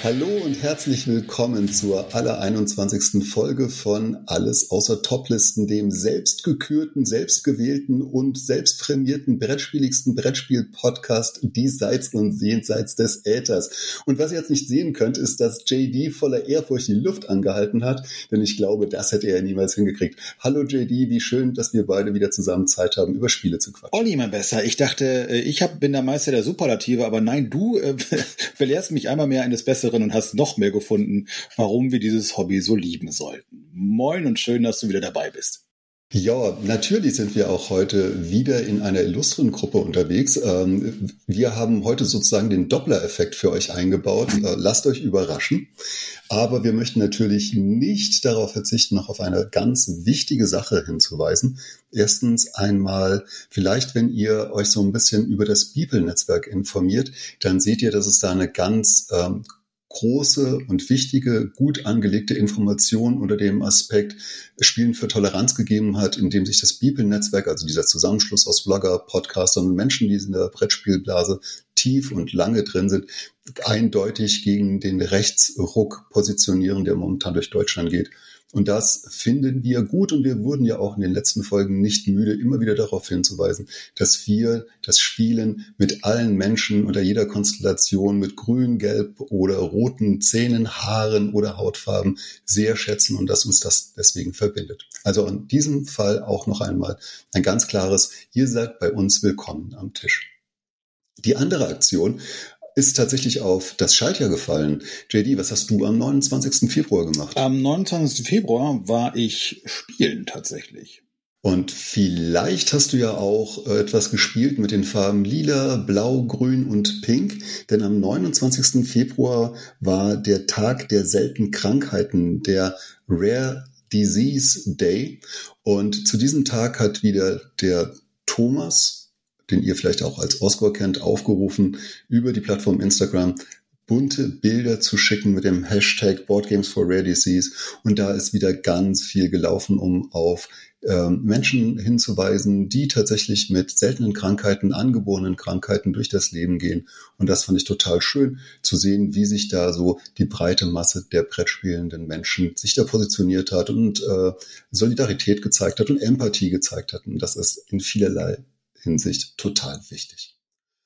Hallo und herzlich willkommen zur aller 21. Folge von Alles außer Toplisten, dem selbstgekürten, selbstgewählten und selbstprämierten brettspieligsten Brettspiel-Podcast diesseits und jenseits des Äthers. Und was ihr jetzt nicht sehen könnt, ist, dass JD voller Ehrfurcht die Luft angehalten hat, denn ich glaube, das hätte er niemals hingekriegt. Hallo JD, wie schön, dass wir beide wieder zusammen Zeit haben, über Spiele zu quatschen. Olli, mein Besser, ich dachte, bin der Meister der Superlative, aber nein, du belehrst mich einmal mehr eines Besseren und hast noch mehr gefunden, warum wir dieses Hobby so lieben sollten. Moin und schön, dass du wieder dabei bist. Ja, natürlich sind wir auch heute wieder in einer illustren Gruppe unterwegs. Wir haben heute sozusagen den Doppler-Effekt für euch eingebaut. Lasst euch überraschen. Aber wir möchten natürlich nicht darauf verzichten, noch auf eine ganz wichtige Sache hinzuweisen. Erstens einmal, vielleicht wenn ihr euch so ein bisschen über das Beeple-Netzwerk informiert, dann seht ihr, dass es da eine ganz große und wichtige, gut angelegte Information unter dem Aspekt Spielen für Toleranz gegeben hat, in dem sich das Beeple-Netzwerk, also dieser Zusammenschluss aus Blogger, Podcastern und Menschen, die in der Brettspielblase tief und lange drin sind, eindeutig gegen den Rechtsruck positionieren, der momentan durch Deutschland geht. Und das finden wir gut und wir wurden ja auch in den letzten Folgen nicht müde, immer wieder darauf hinzuweisen, dass wir das Spielen mit allen Menschen unter jeder Konstellation mit grün, gelb oder roten Zähnen, Haaren oder Hautfarben sehr schätzen und dass uns das deswegen verbindet. Also in diesem Fall auch noch einmal ein ganz klares, ihr seid bei uns willkommen am Tisch. Die andere Aktion ist tatsächlich auf das Schaltjahr gefallen. JD, was hast du am 29. Februar gemacht? Am 29. Februar war ich spielen tatsächlich. Und vielleicht hast du ja auch etwas gespielt mit den Farben Lila, Blau, Grün und Pink. Denn am 29. Februar war der Tag der seltenen Krankheiten, der Rare Disease Day. Und zu diesem Tag hat wieder der Thomas, den ihr vielleicht auch als Oscar kennt, aufgerufen, über die Plattform Instagram bunte Bilder zu schicken mit dem Hashtag Boardgames for Rare Disease. Und da ist wieder ganz viel gelaufen, um auf Menschen hinzuweisen, die tatsächlich mit seltenen Krankheiten, angeborenen Krankheiten durch das Leben gehen. Und das fand ich total schön zu sehen, wie sich da so die breite Masse der Brettspielenden Menschen sich da positioniert hat und Solidarität gezeigt hat und Empathie gezeigt hat. Und das ist in vielerlei Hinsicht total wichtig.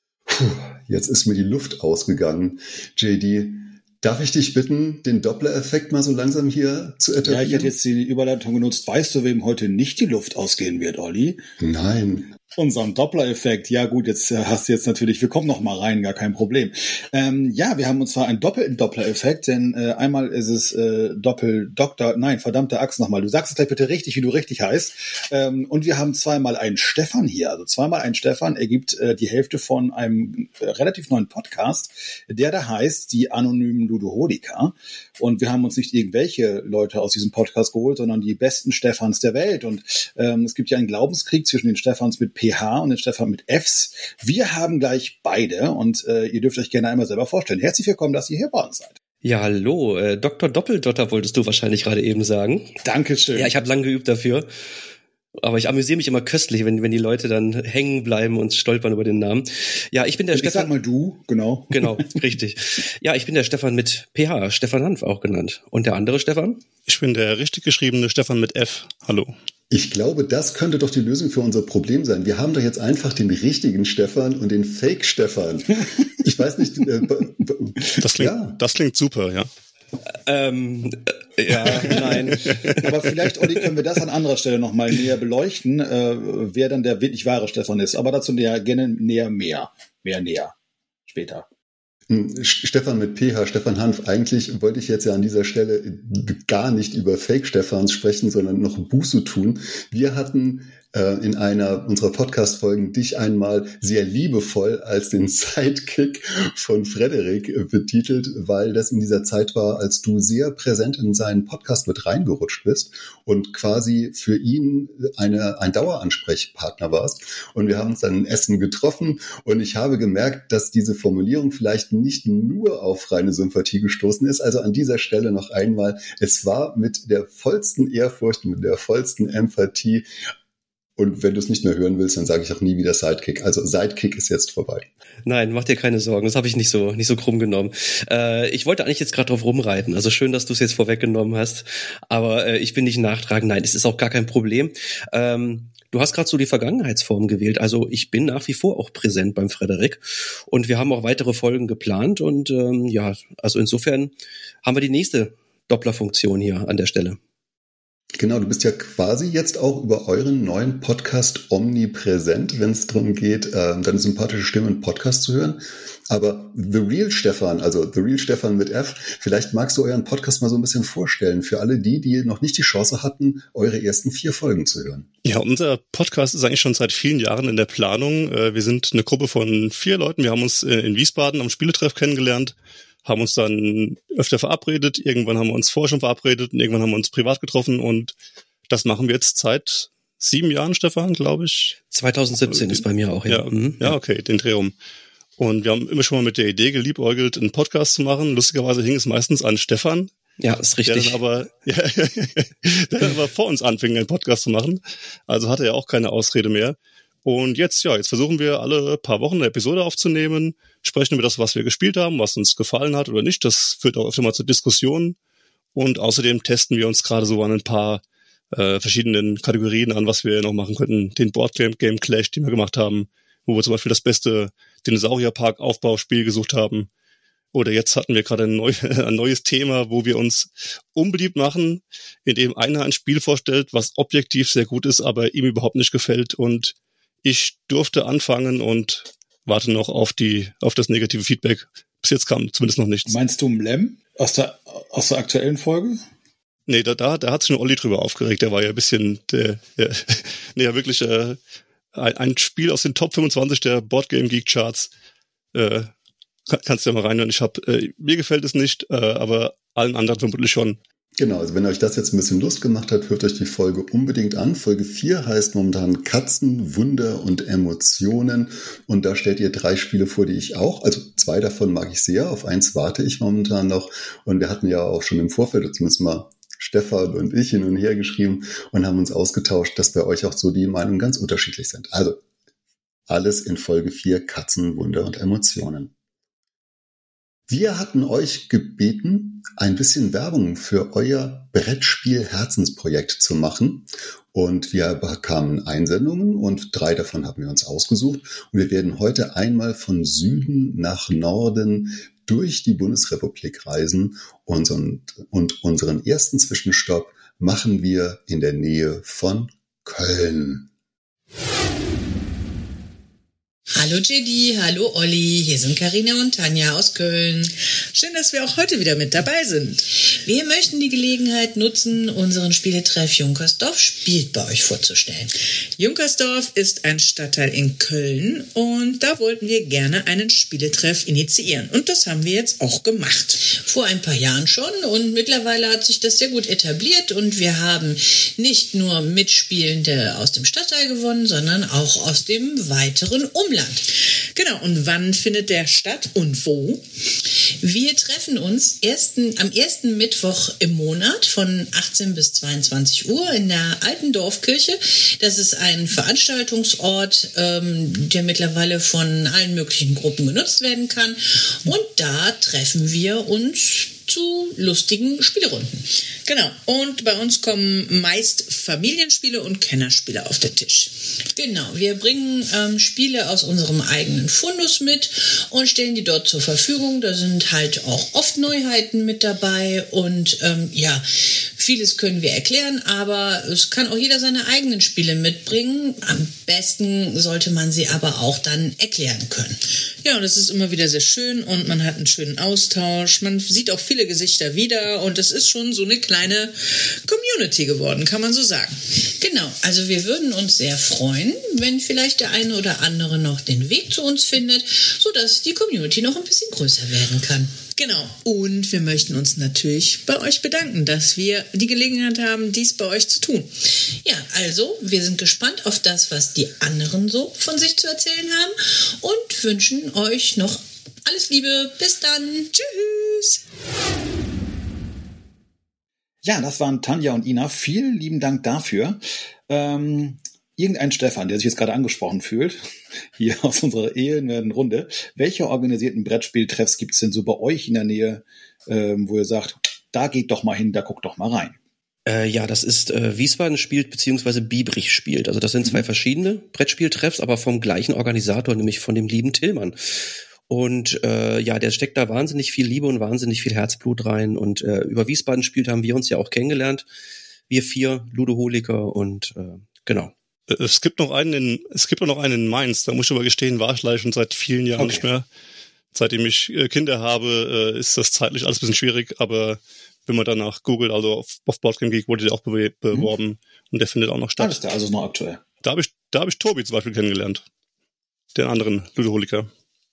Jetzt ist mir die Luft ausgegangen. JD, darf ich dich bitten, den Doppler-Effekt mal so langsam hier zu etablieren? Ja, ich hätte jetzt die Überleitung genutzt. Weißt du, wem heute nicht die Luft ausgehen wird, Olli? Nein. Unserem Doppler-Effekt. Ja gut, jetzt hast du jetzt natürlich, wir kommen noch mal rein, gar kein Problem. Ja, wir haben uns zwar einen doppelten Doppler-Effekt, denn einmal ist es verdammte Axt nochmal. Du sagst es gleich bitte richtig, wie du richtig heißt. Und wir haben zweimal einen Stefan hier. Also zweimal einen Stefan ergibt die Hälfte von einem relativ neuen Podcast, der da heißt die anonymen Ludoholiker. Und wir haben uns nicht irgendwelche Leute aus diesem Podcast geholt, sondern die besten Stefans der Welt. Und es gibt ja einen Glaubenskrieg zwischen den Stefans mit PH und den Stefan mit Fs. Wir haben gleich beide und ihr dürft euch gerne einmal selber vorstellen. Herzlich willkommen, dass ihr hier bei uns seid. Ja, hallo. Dr. Doppeldotter wolltest du wahrscheinlich gerade eben sagen. Dankeschön. Ja, ich habe lange geübt dafür. Aber ich amüsiere mich immer köstlich, wenn die Leute dann hängen bleiben und stolpern über den Namen. Ja, ich bin der Stefan. Sag mal du, genau. Genau, richtig. Ja, ich bin der Stefan mit PH, Stefan Hanf auch genannt. Und der andere Stefan? Ich bin der richtig geschriebene Stefan mit F. Hallo. Ich glaube, das könnte doch die Lösung für unser Problem sein. Wir haben doch jetzt einfach den richtigen Stefan und den Fake-Stefan. Ich weiß nicht. Das klingt super, ja. Ja, nein. Aber vielleicht, Olli, können wir das an anderer Stelle noch mal näher beleuchten, wer dann der wirklich wahre Stefan ist. Aber dazu gerne näher später. Stefan mit PH, Stefan Hanf, eigentlich wollte ich jetzt ja an dieser Stelle gar nicht über Fake-Stefans sprechen, sondern noch Buße tun. Wir hatten in einer unserer Podcast-Folgen dich einmal sehr liebevoll als den Sidekick von Frederik betitelt, weil das in dieser Zeit war, als du sehr präsent in seinen Podcast mit reingerutscht bist und quasi für ihn ein Daueransprechpartner warst. Und wir haben uns dann in Essen getroffen und ich habe gemerkt, dass diese Formulierung vielleicht nicht nur auf reine Sympathie gestoßen ist. Also an dieser Stelle noch einmal, es war mit der vollsten Ehrfurcht, mit der vollsten Empathie Und wenn du es nicht mehr hören willst, dann sage ich auch nie wieder Sidekick. Also Sidekick ist jetzt vorbei. Nein, mach dir keine Sorgen. Das habe ich nicht so krumm genommen. Ich wollte eigentlich jetzt gerade drauf rumreiten. Also schön, dass du es jetzt vorweggenommen hast. Aber ich bin nicht nachtragend. Nein, es ist auch gar kein Problem. Du hast gerade so die Vergangenheitsform gewählt. Also ich bin nach wie vor auch präsent beim Frederik. Und wir haben auch weitere Folgen geplant. Und also insofern haben wir die nächste Dopplerfunktion hier an der Stelle. Genau, du bist ja quasi jetzt auch über euren neuen Podcast omnipräsent, wenn es darum geht, deine sympathische Stimme im Podcast zu hören. Aber The Real Stefan, also The Real Stefan mit F, vielleicht magst du euren Podcast mal so ein bisschen vorstellen für alle die noch nicht die Chance hatten, eure ersten 4 Folgen zu hören. Ja, unser Podcast ist eigentlich schon seit vielen Jahren in der Planung. Wir sind eine Gruppe von 4 Leuten. Wir haben uns in Wiesbaden am Spieletreff kennengelernt, haben uns dann öfter verabredet, irgendwann haben wir uns vorher schon verabredet und irgendwann haben wir uns privat getroffen und das machen wir jetzt seit 7 Jahren, Stefan, glaube ich. 2017 ist bei mir auch, ja. Ja, okay, den Dreh um. Und wir haben immer schon mal mit der Idee geliebäugelt, einen Podcast zu machen. Lustigerweise hing es meistens an Stefan. Ja, ist richtig. Der dann aber vor uns anfing, einen Podcast zu machen. Also hatte er auch keine Ausrede mehr. Und jetzt versuchen wir alle paar Wochen eine Episode aufzunehmen, sprechen über das, was wir gespielt haben, was uns gefallen hat oder nicht. Das führt auch öfter mal zu Diskussionen. Und außerdem testen wir uns gerade so an ein paar verschiedenen Kategorien an, was wir noch machen könnten. Den Boardgame Game Clash, den wir gemacht haben, wo wir zum Beispiel das beste Dinosaurierpark-Aufbauspiel gesucht haben. Oder jetzt hatten wir gerade ein neues Thema, wo wir uns unbeliebt machen, indem einer ein Spiel vorstellt, was objektiv sehr gut ist, aber ihm überhaupt nicht gefällt. Und ich durfte anfangen und warte noch auf das negative Feedback. Bis jetzt kam zumindest noch nichts. Meinst du Mlem aus der aktuellen Folge? Nee, da hat sich nur Olli drüber aufgeregt. Der war ja ein bisschen, wirklich ein Spiel aus den Top 25 der Boardgame Geek Charts. Kannst du ja mal reinhören. Mir gefällt es nicht, aber allen anderen vermutlich schon. Genau, also wenn euch das jetzt ein bisschen Lust gemacht hat, hört euch die Folge unbedingt an. Folge 4 heißt momentan Katzen, Wunder und Emotionen. Und da stellt ihr 3 Spiele vor, die ich auch, also 2 davon mag ich sehr, auf 1 warte ich momentan noch. Und wir hatten ja auch schon im Vorfeld, zumindest mal Stefan und ich hin und her geschrieben und haben uns ausgetauscht, dass bei euch auch so die Meinungen ganz unterschiedlich sind. Also alles in Folge 4, Katzen, Wunder und Emotionen. Wir hatten euch gebeten, ein bisschen Werbung für euer Brettspiel-Herzensprojekt zu machen. Und wir bekamen Einsendungen und 3 davon haben wir uns ausgesucht. Und wir werden heute einmal von Süden nach Norden durch die Bundesrepublik reisen. Und unseren ersten Zwischenstopp machen wir in der Nähe von Köln. Hallo JD, hallo Olli, hier sind Carina und Tanja aus Köln. Schön, dass wir auch heute wieder mit dabei sind. Wir möchten die Gelegenheit nutzen, unseren Spieletreff Junkersdorf spielt bei euch vorzustellen. Junkersdorf ist ein Stadtteil in Köln und da wollten wir gerne einen Spieletreff initiieren. Und das haben wir jetzt auch gemacht. Vor ein paar Jahren schon und mittlerweile hat sich das sehr gut etabliert und wir haben nicht nur Mitspielende aus dem Stadtteil gewonnen, sondern auch aus dem weiteren Umland. Genau, und wann findet der statt und wo? Wir treffen uns am ersten Mittwoch im Monat von 18 bis 22 Uhr in der alten Dorfkirche. Das ist ein Veranstaltungsort, der mittlerweile von allen möglichen Gruppen genutzt werden kann. Und da treffen wir uns zu lustigen Spielerunden. Genau, und bei uns kommen meist Familienspiele und Kennerspiele auf den Tisch. Genau, wir bringen Spiele aus unserem eigenen Fundus mit und stellen die dort zur Verfügung. Da sind halt auch oft Neuheiten mit dabei und vieles können wir erklären, aber es kann auch jeder seine eigenen Spiele mitbringen. Am besten sollte man sie aber auch dann erklären können. Ja, und es ist immer wieder sehr schön und man hat einen schönen Austausch. Man sieht auch viele Gesichter wieder und es ist schon so eine kleine Community geworden, kann man so sagen. Genau, also wir würden uns sehr freuen, wenn vielleicht der eine oder andere noch den Weg zu uns findet, sodass die Community noch ein bisschen größer werden kann. Genau, und wir möchten uns natürlich bei euch bedanken, dass wir die Gelegenheit haben, dies bei euch zu tun. Ja, also, wir sind gespannt auf das, was die anderen so von sich zu erzählen haben und wünschen euch noch alles Liebe. Bis dann. Tschüss. Ja, das waren Tanja und Ina. Vielen lieben Dank dafür. irgendein Stefan, der sich jetzt gerade angesprochen fühlt, hier aus unserer ehemaligen Runde, welche organisierten Brettspieltreffs gibt es denn so bei euch in der Nähe, wo ihr sagt, da geht doch mal hin, da guckt doch mal rein? Ja, das ist Wiesbaden spielt beziehungsweise Biebrich spielt. Also das sind zwei verschiedene Brettspieltreffs, aber vom gleichen Organisator, nämlich von dem lieben Tillmann. Und der steckt da wahnsinnig viel Liebe und wahnsinnig viel Herzblut rein. Und über Wiesbaden spielt haben wir uns ja auch kennengelernt. Wir 4 Ludoholiker und genau. Es gibt noch einen in Mainz, da muss ich aber gestehen, war ich leider schon seit vielen Jahren nicht mehr. Seitdem ich Kinder habe, ist das zeitlich alles ein bisschen schwierig, aber wenn man danach googelt, also auf Boardgame Geek wurde der auch beworben und der findet auch noch statt. Alles klar, also ist noch aktuell. Da hab ich Tobi zum Beispiel kennengelernt, den anderen Ludoholiker.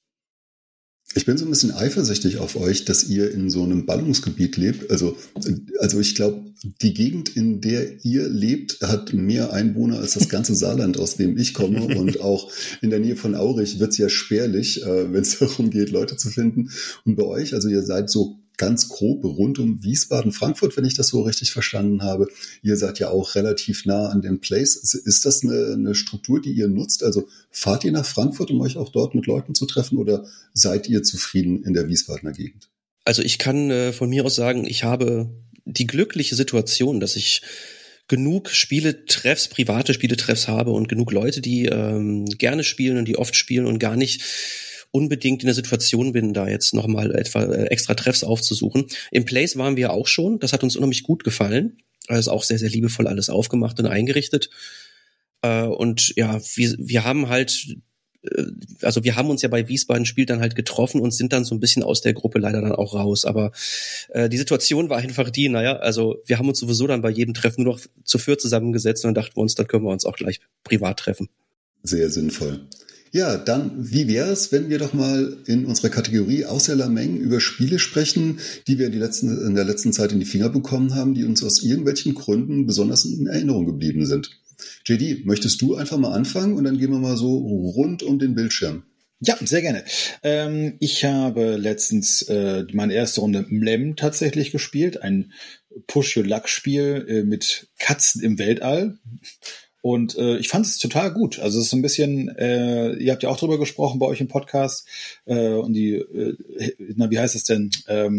Ich bin so ein bisschen eifersüchtig auf euch, dass ihr in so einem Ballungsgebiet lebt. Also ich glaube, die Gegend, in der ihr lebt, hat mehr Einwohner als das ganze Saarland, aus dem ich komme. Und auch in der Nähe von Aurich wird es ja spärlich, wenn es darum geht, Leute zu finden. Und bei euch, also ihr seid so ganz grob rund um Wiesbaden, Frankfurt, wenn ich das so richtig verstanden habe. Ihr seid ja auch relativ nah an dem Place. Ist das eine Struktur, die ihr nutzt? Also fahrt ihr nach Frankfurt, um euch auch dort mit Leuten zu treffen, oder seid ihr zufrieden in der Wiesbadener Gegend? Also ich kann von mir aus sagen, ich habe die glückliche Situation, dass ich genug Spieletreffs, private Spieletreffs habe und genug Leute, die gerne spielen und die oft spielen und gar nicht unbedingt in der Situation bin, da jetzt nochmal extra Treffs aufzusuchen. Im Place waren wir auch schon. Das hat uns unheimlich gut gefallen. Also auch sehr, sehr liebevoll alles aufgemacht und eingerichtet. Und ja, wir haben halt, also wir haben uns ja bei Wiesbaden Spiel dann halt getroffen und sind dann so ein bisschen aus der Gruppe leider dann auch raus. Aber die Situation war einfach die, also wir haben uns sowieso dann bei jedem Treffen nur noch zu 4 zusammengesetzt und dann dachten wir uns, dann können wir uns auch gleich privat treffen. Sehr sinnvoll. Ja, dann, wie wäre es, wenn wir doch mal in unserer Kategorie Außer Lameng über Spiele sprechen, die wir in der letzten Zeit in die Finger bekommen haben, die uns aus irgendwelchen Gründen besonders in Erinnerung geblieben sind. JD, möchtest du einfach mal anfangen und dann gehen wir mal so rund um den Bildschirm. Ja, sehr gerne. Ich habe letztens meine erste Runde Mlem tatsächlich gespielt, ein Push-Your-Luck-Spiel mit Katzen im Weltall. Und ich fand es total gut. Also es ist so ein bisschen, ihr habt ja auch drüber gesprochen bei euch im Podcast. Und wie heißt es denn?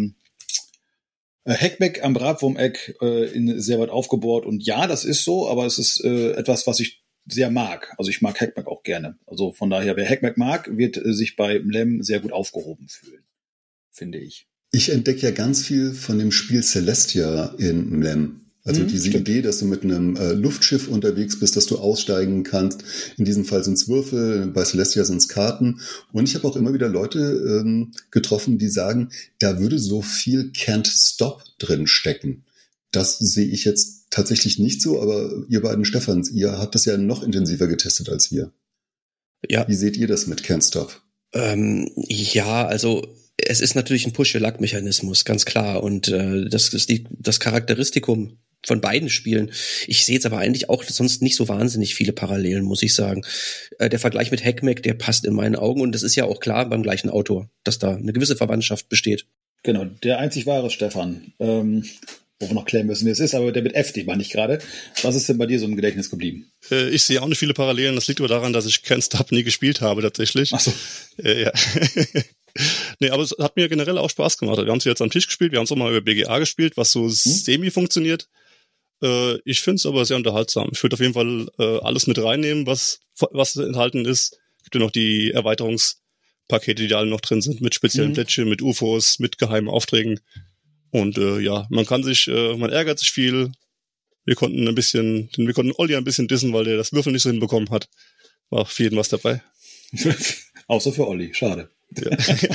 Heckmeck am Bratwurmeck sehr weit aufgebohrt. Und ja, das ist so, aber es ist etwas, was ich sehr mag. Also ich mag Heckmeck auch gerne. Also von daher, wer Heckmeck mag, wird sich bei Mlem sehr gut aufgehoben fühlen, finde ich. Ich entdecke ja ganz viel von dem Spiel Celestia in Mlem. Also diese Idee, dass du mit einem Luftschiff unterwegs bist, dass du aussteigen kannst. In diesem Fall sind es Würfel, bei Celestia sind es Karten. Und ich habe auch immer wieder Leute getroffen, die sagen, da würde so viel Can't Stop drin stecken. Das sehe ich jetzt tatsächlich nicht so, aber ihr beiden Stefans, ihr habt das ja noch intensiver getestet als wir. Ja. Wie seht ihr das mit Can't Stop? Ja, also es ist natürlich ein Push-Your-Luck-Mechanismus, ganz klar. Und das ist das Charakteristikum von beiden Spielen. Ich sehe jetzt aber eigentlich auch sonst nicht so wahnsinnig viele Parallelen, muss ich sagen. Der Vergleich mit Heckmeck, der passt in meinen Augen. Und das ist ja auch klar beim gleichen Autor, dass da eine gewisse Verwandtschaft besteht. Genau, der einzig wahre Stefan. Wo wir noch klären müssen, wer es ist, aber der mit F, den meine ich gerade. Was ist denn bei dir so im Gedächtnis geblieben? Ich sehe auch nicht viele Parallelen. Das liegt aber daran, dass ich Can't Stop nie gespielt habe, tatsächlich. Ach so. Ja. Nee, aber es hat mir generell auch Spaß gemacht. Wir haben es jetzt am Tisch gespielt, wir haben es auch mal über BGA gespielt, was so semi funktioniert. Ich finde es aber sehr unterhaltsam. Ich würde auf jeden Fall alles mit reinnehmen, was enthalten ist. Es gibt ja noch die Erweiterungspakete, die da alle noch drin sind, mit speziellen Plättchen, mit UFOs, mit geheimen Aufträgen. Und man ärgert sich viel. Wir konnten Olli ein bisschen dissen, weil der das Würfel nicht so hinbekommen hat. War für jeden was dabei. Außer für Olli, schade. Ja.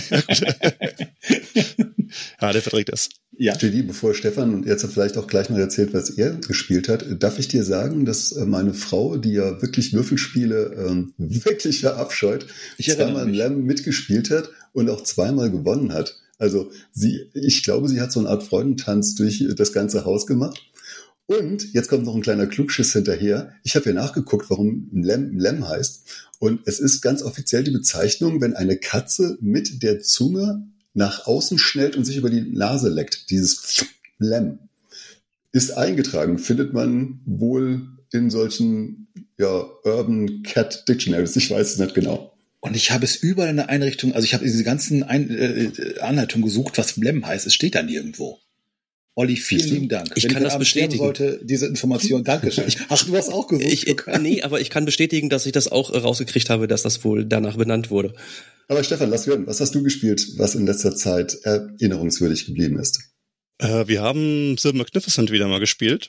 Ja, der verträgt das. Ja. JD, bevor Stefan jetzt vielleicht auch gleich noch erzählt, was er gespielt hat, darf ich dir sagen, dass meine Frau, die ja wirklich Würfelspiele wirklich verabscheut, zweimal Mlem mitgespielt hat und auch zweimal gewonnen hat. Also ich glaube, sie hat so eine Art Freudentanz durch das ganze Haus gemacht. Und jetzt kommt noch ein kleiner Klugschiss hinterher. Ich habe ja nachgeguckt, warum Mlem heißt. Und es ist ganz offiziell die Bezeichnung, wenn eine Katze mit der Zunge nach außen schnellt und sich über die Nase leckt. Dieses Mlem ist eingetragen, findet man wohl in solchen Urban Cat Dictionaries. Ich weiß es nicht genau. Und ich habe es überall in der Einrichtung, also ich habe diese ganzen Anleitungen gesucht, was Blem heißt. Es steht da nirgendwo. Olli, vielen lieben Dank. Ich kann das bestätigen. Sollte diese Information, Dankeschön. Ach, du hast auch gesucht. Nee, aber ich kann bestätigen, dass ich das auch rausgekriegt habe, dass das wohl danach benannt wurde. Aber Stefan, lass hören, was hast du gespielt, was in letzter Zeit erinnerungswürdig geblieben ist? Wir haben The Magnificent wieder mal gespielt.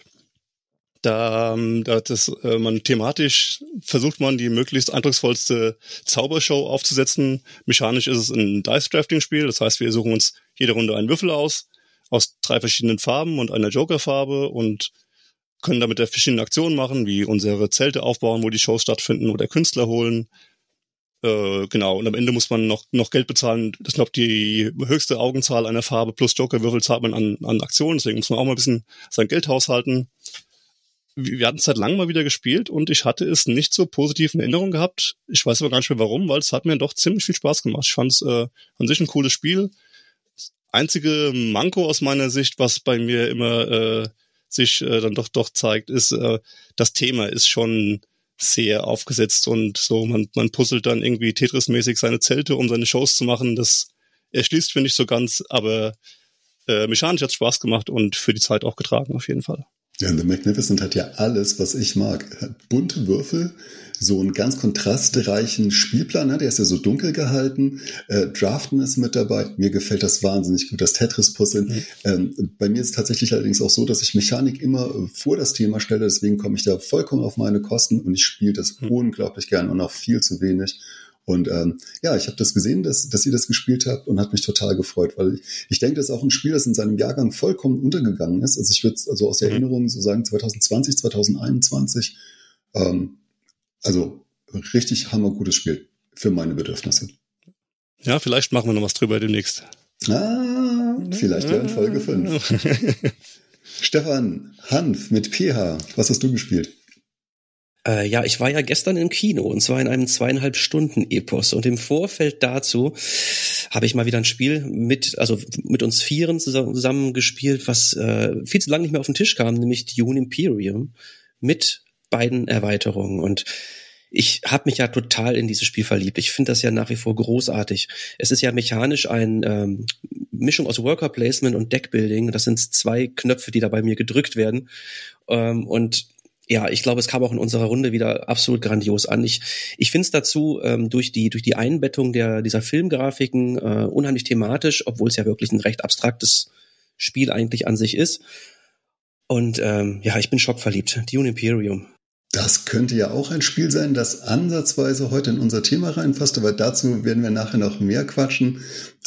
Man thematisch versucht man, die möglichst eindrucksvollste Zaubershow aufzusetzen. Mechanisch ist es ein Dice-Drafting-Spiel. Das heißt, wir suchen uns jede Runde einen Würfel aus 3 verschiedenen Farben und einer Joker-Farbe und können damit verschiedene Aktionen machen, wie unsere Zelte aufbauen, wo die Shows stattfinden oder Künstler holen. Genau, und am Ende muss man noch Geld bezahlen. Das ist die höchste Augenzahl einer Farbe plus Jokerwürfel zahlt man an Aktionen, deswegen muss man auch mal ein bisschen sein Geld haushalten. Wir hatten es seit langem mal wieder gespielt und ich hatte es nicht so positiv in Erinnerung gehabt. Ich weiß aber gar nicht mehr warum, weil es hat mir doch ziemlich viel Spaß gemacht. Ich fand es an sich ein cooles Spiel. Das einzige Manko aus meiner Sicht, was bei mir immer sich dann doch zeigt, ist, das Thema ist schon sehr aufgesetzt und so, man puzzelt dann irgendwie Tetris-mäßig seine Zelte, um seine Shows zu machen. Das erschließt, finde ich, so ganz, aber mechanisch hat es Spaß gemacht und für die Zeit auch getragen, auf jeden Fall. Ja, The Magnificent hat ja alles, was ich mag. Hat bunte Würfel, so einen ganz kontrastreichen Spielplan, ne? Der ist ja so dunkel gehalten. Draften ist mit dabei. Mir gefällt das wahnsinnig gut, das Tetris-Puzzeln. Bei mir ist es tatsächlich allerdings auch so, dass ich Mechanik immer vor das Thema stelle. Deswegen komme ich da vollkommen auf meine Kosten und ich spiele das unglaublich gern und auch viel zu wenig. Und ich habe das gesehen, dass ihr das gespielt habt und hat mich total gefreut, weil ich denke, das ist auch ein Spiel, das in seinem Jahrgang vollkommen untergegangen ist. Also ich würde also aus der Erinnerung so sagen 2020, 2021. Also richtig hammergutes Spiel für meine Bedürfnisse. Ja, vielleicht machen wir noch was drüber demnächst. Vielleicht ja in Folge 5. Stefan, Hanf mit PH, was hast du gespielt? Ich war ja gestern im Kino und zwar in einem 2,5-Stunden-Epos und im Vorfeld dazu habe ich mal wieder ein Spiel mit uns Vieren zusammen gespielt, was viel zu lange nicht mehr auf den Tisch kam, nämlich Dune Imperium mit beiden Erweiterungen und ich habe mich ja total in dieses Spiel verliebt. Ich finde das ja nach wie vor großartig. Es ist ja mechanisch eine Mischung aus Worker Placement und Deckbuilding. Das sind 2 Knöpfe, die da bei mir gedrückt werden und ja, ich glaube, es kam auch in unserer Runde wieder absolut grandios an. Ich finde es dazu durch die Einbettung dieser Filmgrafiken unheimlich thematisch, obwohl es ja wirklich ein recht abstraktes Spiel eigentlich an sich ist. Und ich bin schockverliebt. Dune Imperium. Das könnte ja auch ein Spiel sein, das ansatzweise heute in unser Thema reinpasst, aber dazu werden wir nachher noch mehr quatschen.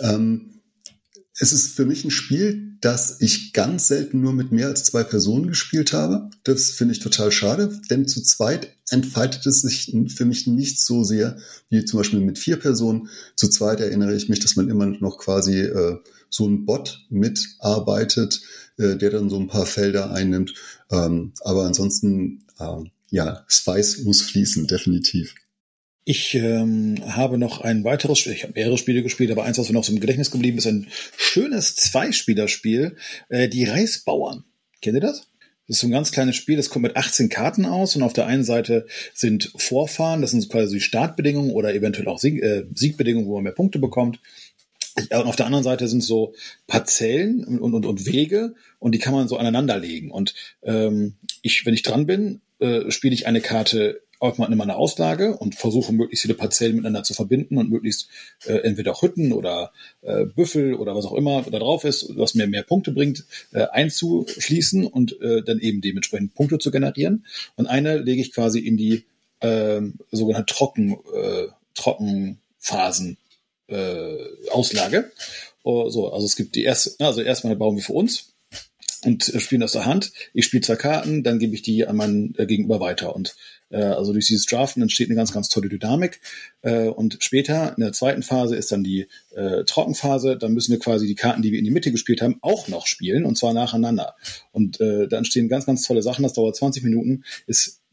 Es ist für mich ein Spiel, das ich ganz selten nur mit mehr als 2 Personen gespielt habe. Das finde ich total schade, denn zu zweit entfaltet es sich für mich nicht so sehr wie zum Beispiel mit 4 Personen. Zu zweit erinnere ich mich, dass man immer noch quasi so ein Bot mitarbeitet, der dann so ein paar Felder einnimmt. Aber ansonsten, Spice muss fließen, definitiv. Ich habe noch ein weiteres Spiel, ich habe mehrere Spiele gespielt, aber eins, was mir noch so im Gedächtnis geblieben ist, ein schönes 2-Spieler-Spiel, die Reisbauern. Kennt ihr das? Das ist so ein ganz kleines Spiel, das kommt mit 18 Karten aus und auf der einen Seite sind Vorfahren, das sind quasi Startbedingungen oder eventuell auch Siegbedingungen, wo man mehr Punkte bekommt. Und auf der anderen Seite sind so Parzellen und Wege und die kann man so aneinander legen. Und wenn ich dran bin, spiele ich eine Karte auch mal in meiner Auslage und versuche möglichst viele Parzellen miteinander zu verbinden und möglichst entweder Hütten oder Büffel oder was auch immer da drauf ist, was mir mehr Punkte bringt, einzuschließen und dann eben dementsprechend Punkte zu generieren. Und eine lege ich quasi in die sogenannte Trockenphasen Auslage. Also es gibt erstmal bauen wir für uns und spielen aus der Hand. Ich spiele 2 Karten, dann gebe ich die an meinen Gegenüber weiter. Und also durch dieses Draften entsteht eine ganz, ganz tolle Dynamik. Und später, in der zweiten Phase, ist dann die Trockenphase. Dann müssen wir quasi die Karten, die wir in die Mitte gespielt haben, auch noch spielen, und zwar nacheinander. Und da entstehen ganz, ganz tolle Sachen. Das dauert 20 Minuten, ist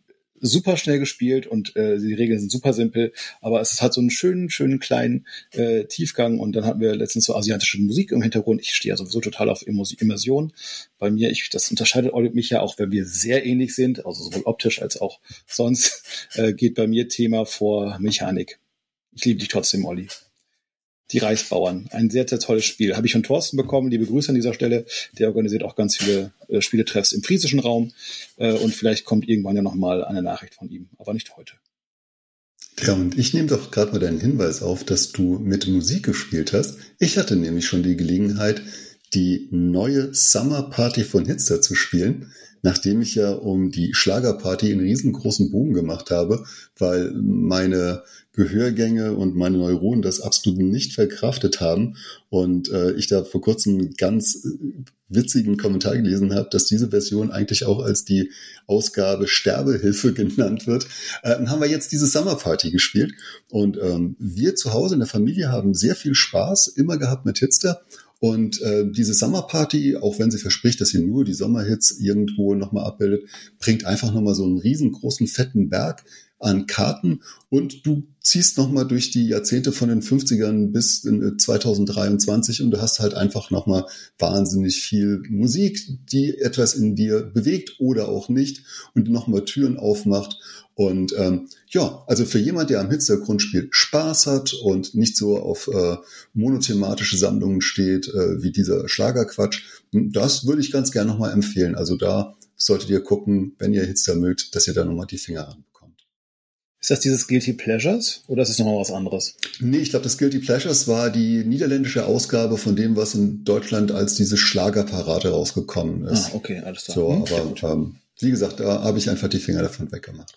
super schnell gespielt und die Regeln sind super simpel, aber es hat so einen schönen kleinen Tiefgang und dann hatten wir letztens so asiatische Musik im Hintergrund. Ich stehe ja sowieso total auf Immersion. Bei mir, das unterscheidet mich ja auch, wenn wir sehr ähnlich sind, also sowohl optisch als auch sonst, geht bei mir Thema vor Mechanik. Ich liebe dich trotzdem, Olli. Die Reisbauern. Ein sehr, sehr tolles Spiel. Habe ich von Thorsten bekommen. Liebe Grüße an dieser Stelle. Der organisiert auch ganz viele Spieletreffs im friesischen Raum. Und vielleicht kommt irgendwann ja nochmal eine Nachricht von ihm. Aber nicht heute. Ja, und ich nehme doch gerade mal deinen Hinweis auf, dass du mit Musik gespielt hast. Ich hatte nämlich schon die Gelegenheit, die neue Summer Party von Hitster zu spielen, nachdem ich ja um die Schlagerparty einen riesengroßen Bogen gemacht habe, weil meine Gehörgänge und meine Neuronen das absolut nicht verkraftet haben und ich da vor kurzem einen ganz witzigen Kommentar gelesen habe, dass diese Version eigentlich auch als die Ausgabe Sterbehilfe genannt wird, haben wir jetzt diese Summer Party gespielt und wir zu Hause in der Familie haben sehr viel Spaß immer gehabt mit Hitster. Und diese Summer Party, auch wenn sie verspricht, dass sie nur die Sommerhits irgendwo nochmal abbildet, bringt einfach nochmal so einen riesengroßen, fetten Berg an Karten und du ziehst nochmal durch die Jahrzehnte von den 50ern bis in 2023 und du hast halt einfach nochmal wahnsinnig viel Musik, die etwas in dir bewegt oder auch nicht und nochmal Türen aufmacht. Und also für jemand, der am Hitster-Grundspiel Spaß hat und nicht so auf monothematische Sammlungen steht, wie dieser Schlagerquatsch, das würde ich ganz gerne nochmal empfehlen. Also da solltet ihr gucken, wenn ihr Hitster mögt, dass ihr da nochmal die Finger ranbekommt. Ist das dieses Guilty Pleasures oder ist es nochmal was anderes? Nee, ich glaube, das Guilty Pleasures war die niederländische Ausgabe von dem, was in Deutschland als diese Schlagerparade rausgekommen ist. Ah, okay, alles klar. So, aber wie gesagt, da habe ich einfach die Finger davon weggemacht.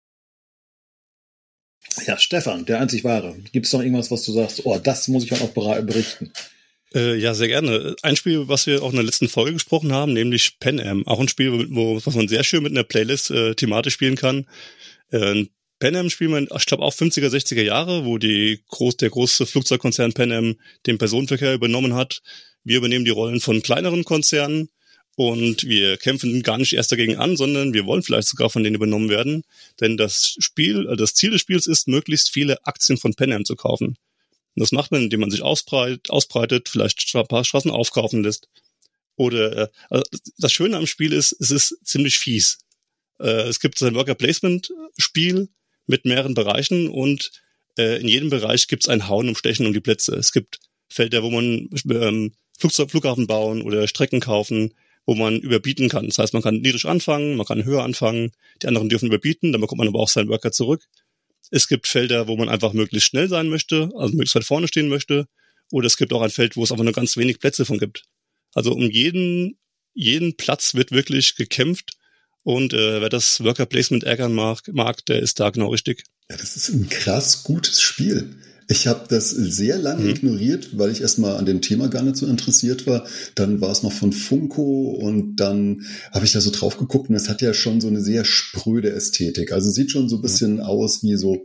Ja, Stefan, der einzig Wahre. Gibt es noch irgendwas, was du sagst, das muss ich auch noch berichten? Ja, sehr gerne. Ein Spiel, was wir auch in der letzten Folge gesprochen haben, nämlich Pan Am. Auch ein Spiel, was man sehr schön mit einer Playlist thematisch spielen kann. Pan Am spielen wir, ich glaube, auch 50er, 60er Jahre, wo der große Flugzeugkonzern Pan Am den Personenverkehr übernommen hat. Wir übernehmen die Rollen von kleineren Konzernen und wir kämpfen gar nicht erst dagegen an, sondern wir wollen vielleicht sogar von denen übernommen werden. Denn das Ziel des Spiels ist, möglichst viele Aktien von Pan Am zu kaufen. Und das macht man, indem man sich ausbreitet, vielleicht ein paar Straßen aufkaufen lässt. Oder das Schöne am Spiel ist, es ist ziemlich fies. Es gibt ein Worker-Placement-Spiel mit mehreren Bereichen und in jedem Bereich gibt es ein Hauen und Stechen um die Plätze. Es gibt Felder, wo man Flughafen bauen oder Strecken kaufen, wo man überbieten kann. Das heißt, man kann niedrig anfangen, man kann höher anfangen, die anderen dürfen überbieten, dann bekommt man aber auch seinen Worker zurück. Es gibt Felder, wo man einfach möglichst schnell sein möchte, also möglichst weit vorne stehen möchte, oder es gibt auch ein Feld, wo es einfach nur ganz wenig Plätze von gibt. Also um jeden Platz wird wirklich gekämpft. Und wer das Worker Placement ärgern mag, der ist da genau richtig. Ja, das ist ein krass gutes Spiel. Ich habe das sehr lange ignoriert, weil ich erstmal an dem Thema gar nicht so interessiert war. Dann war es noch von Funko und dann habe ich da so drauf geguckt und es hat ja schon so eine sehr spröde Ästhetik. Also sieht schon so ein bisschen aus wie so,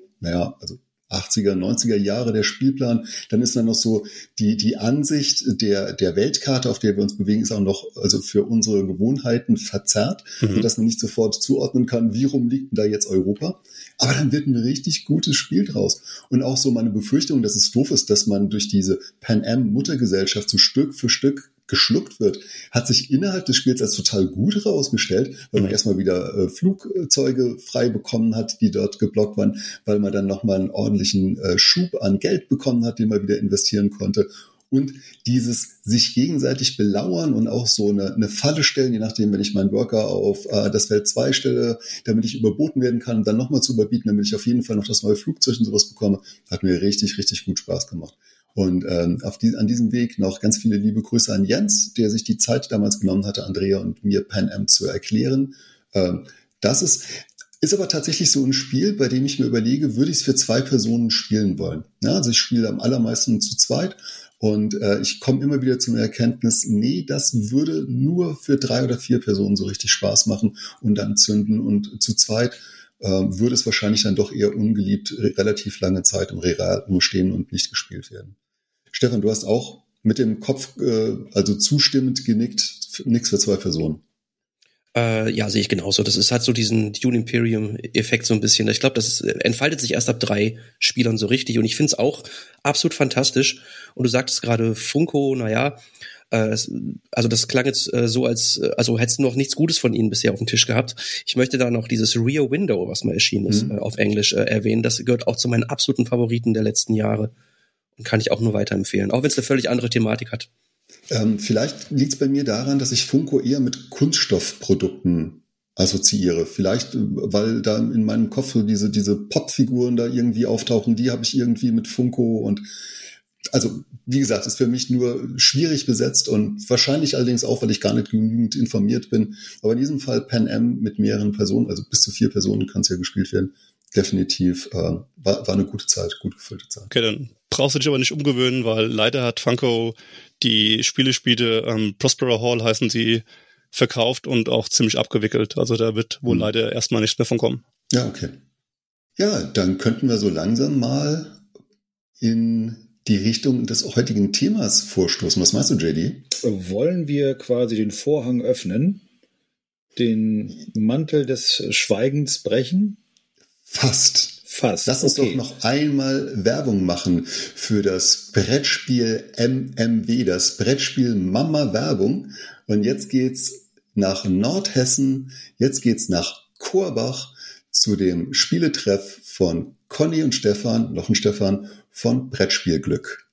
80er, 90er Jahre der Spielplan, dann ist dann noch so die Ansicht der Weltkarte, auf der wir uns bewegen, ist auch noch, also für unsere Gewohnheiten verzerrt, sodass man nicht sofort zuordnen kann, wie rum liegt denn da jetzt Europa. Aber dann wird ein richtig gutes Spiel draus. Und auch so meine Befürchtung, dass es doof ist, dass man durch diese Pan Am Muttergesellschaft so Stück für Stück geschluckt wird, hat sich innerhalb des Spiels als total gut herausgestellt, weil man erstmal wieder Flugzeuge frei bekommen hat, die dort geblockt waren, weil man dann nochmal einen ordentlichen Schub an Geld bekommen hat, den man wieder investieren konnte. Und dieses sich gegenseitig belauern und auch so eine Falle stellen, je nachdem, wenn ich meinen Worker auf das Feld 2 stelle, damit ich überboten werden kann und dann nochmal zu überbieten, damit ich auf jeden Fall noch das neue Flugzeug und sowas bekomme, hat mir richtig, richtig gut Spaß gemacht. Und an diesem Weg noch ganz viele liebe Grüße an Jens, der sich die Zeit damals genommen hatte, Andrea und mir Pan Am zu erklären. Das ist aber tatsächlich so ein Spiel, bei dem ich mir überlege, würde ich es für 2 Personen spielen wollen. Ja, also ich spiele am allermeisten zu zweit und ich komme immer wieder zu einer Erkenntnis, nee, das würde nur für 3 oder 4 Personen so richtig Spaß machen und dann zünden und zu zweit würde es wahrscheinlich dann doch eher ungeliebt relativ lange Zeit im Regal nur stehen und nicht gespielt werden. Stefan, du hast auch mit dem Kopf also zustimmend genickt, nichts für 2 Personen. Ja, sehe ich genauso. Das ist halt so diesen Dune Imperium-Effekt so ein bisschen. Ich glaube, das entfaltet sich erst ab 3 Spielern so richtig. Und ich finde es auch absolut fantastisch. Und du sagtest gerade Funko, also das klang jetzt so, also hättest du noch nichts Gutes von ihnen bisher auf dem Tisch gehabt. Ich möchte da noch dieses Rear Window, was mal erschienen ist, auf Englisch erwähnen. Das gehört auch zu meinen absoluten Favoriten der letzten Jahre. Und kann ich auch nur weiterempfehlen. Auch wenn es eine völlig andere Thematik hat. Vielleicht liegt es bei mir daran, dass ich Funko eher mit Kunststoffprodukten assoziiere. Vielleicht, weil da in meinem Kopf so diese Popfiguren da irgendwie auftauchen, die habe ich irgendwie mit Funko und also, wie gesagt, ist für mich nur schwierig besetzt und wahrscheinlich allerdings auch, weil ich gar nicht genügend informiert bin. Aber in diesem Fall Pan Am mit mehreren Personen, also bis zu 4 Personen kann es ja gespielt werden. Definitiv war eine gute Zeit, gut gefüllte Zeit. Okay, dann brauchst du dich aber nicht umgewöhnen, weil leider hat Funko die Spielespiele Prospero Hall heißen sie, verkauft und auch ziemlich abgewickelt. Also da wird wohl leider erstmal nichts mehr von kommen. Ja, okay. Ja, dann könnten wir so langsam mal in die Richtung des heutigen Themas vorstoßen. Was meinst du, JD? Wollen wir quasi den Vorhang öffnen, den Mantel des Schweigens brechen? Fast. Lass uns okay. doch noch einmal Werbung machen für das Brettspiel MMW, das Brettspiel Mama Werbung. Und jetzt geht's nach Nordhessen, jetzt geht's nach Korbach zu dem Spieletreff von Conny und Stefan, noch ein Stefan, von Brettspielglück.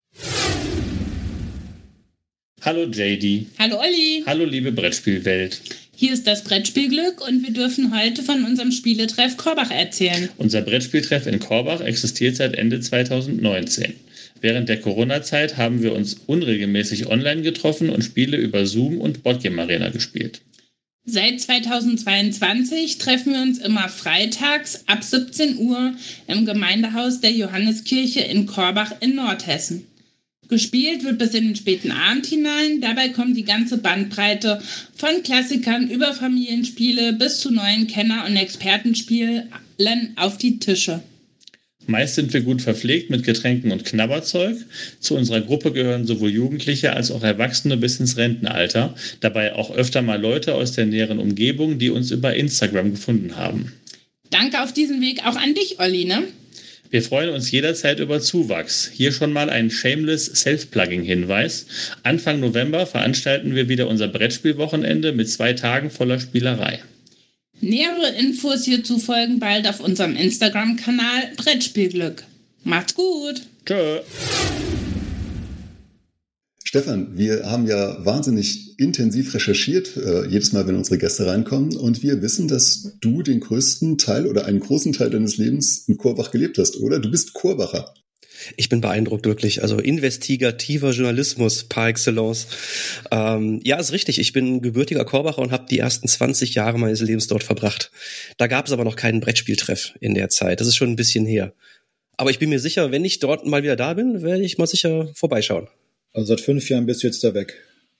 Hallo JD. Hallo Olli. Hallo liebe Brettspielwelt. Hier ist das Brettspielglück und wir dürfen heute von unserem Spieletreff Korbach erzählen. Unser Brettspieltreff in Korbach existiert seit Ende 2019. Während der Corona-Zeit haben wir uns unregelmäßig online getroffen und Spiele über Zoom und Boardgame Arena gespielt. Seit 2022 treffen wir uns immer freitags ab 17 Uhr im Gemeindehaus der Johanneskirche in Korbach in Nordhessen. Gespielt wird bis in den späten Abend hinein. Dabei kommt die ganze Bandbreite von Klassikern über Familienspiele bis zu neuen Kenner- und Expertenspielen auf die Tische. Meist sind wir gut verpflegt mit Getränken und Knabberzeug. Zu unserer Gruppe gehören sowohl Jugendliche als auch Erwachsene bis ins Rentenalter. Dabei auch öfter mal Leute aus der näheren Umgebung, die uns über Instagram gefunden haben. Danke auf diesem Weg auch an dich, Olli, ne? Wir freuen uns jederzeit über Zuwachs. Hier schon mal ein shameless Self-Plugging-Hinweis. Anfang November veranstalten wir wieder unser Brettspielwochenende mit 2 Tagen voller Spielerei. Nähere Infos hierzu folgen bald auf unserem Instagram-Kanal Brettspielglück. Macht's gut! Tschö! Stefan, wir haben ja wahnsinnig intensiv recherchiert, jedes Mal, wenn unsere Gäste reinkommen. Und wir wissen, dass du den größten Teil oder einen großen Teil deines Lebens in Korbach gelebt hast, oder? Du bist Korbacher. Ich bin beeindruckt, wirklich. Also investigativer Journalismus par excellence. Ja, ist richtig. Ich bin gebürtiger Korbacher und habe die ersten 20 Jahre meines Lebens dort verbracht. Da gab es aber noch keinen Brettspieltreff in der Zeit. Das ist schon ein bisschen her. Aber ich bin mir sicher, wenn ich dort mal wieder da bin, werde ich mal sicher vorbeischauen. Also seit 5 Jahren bist du jetzt da weg.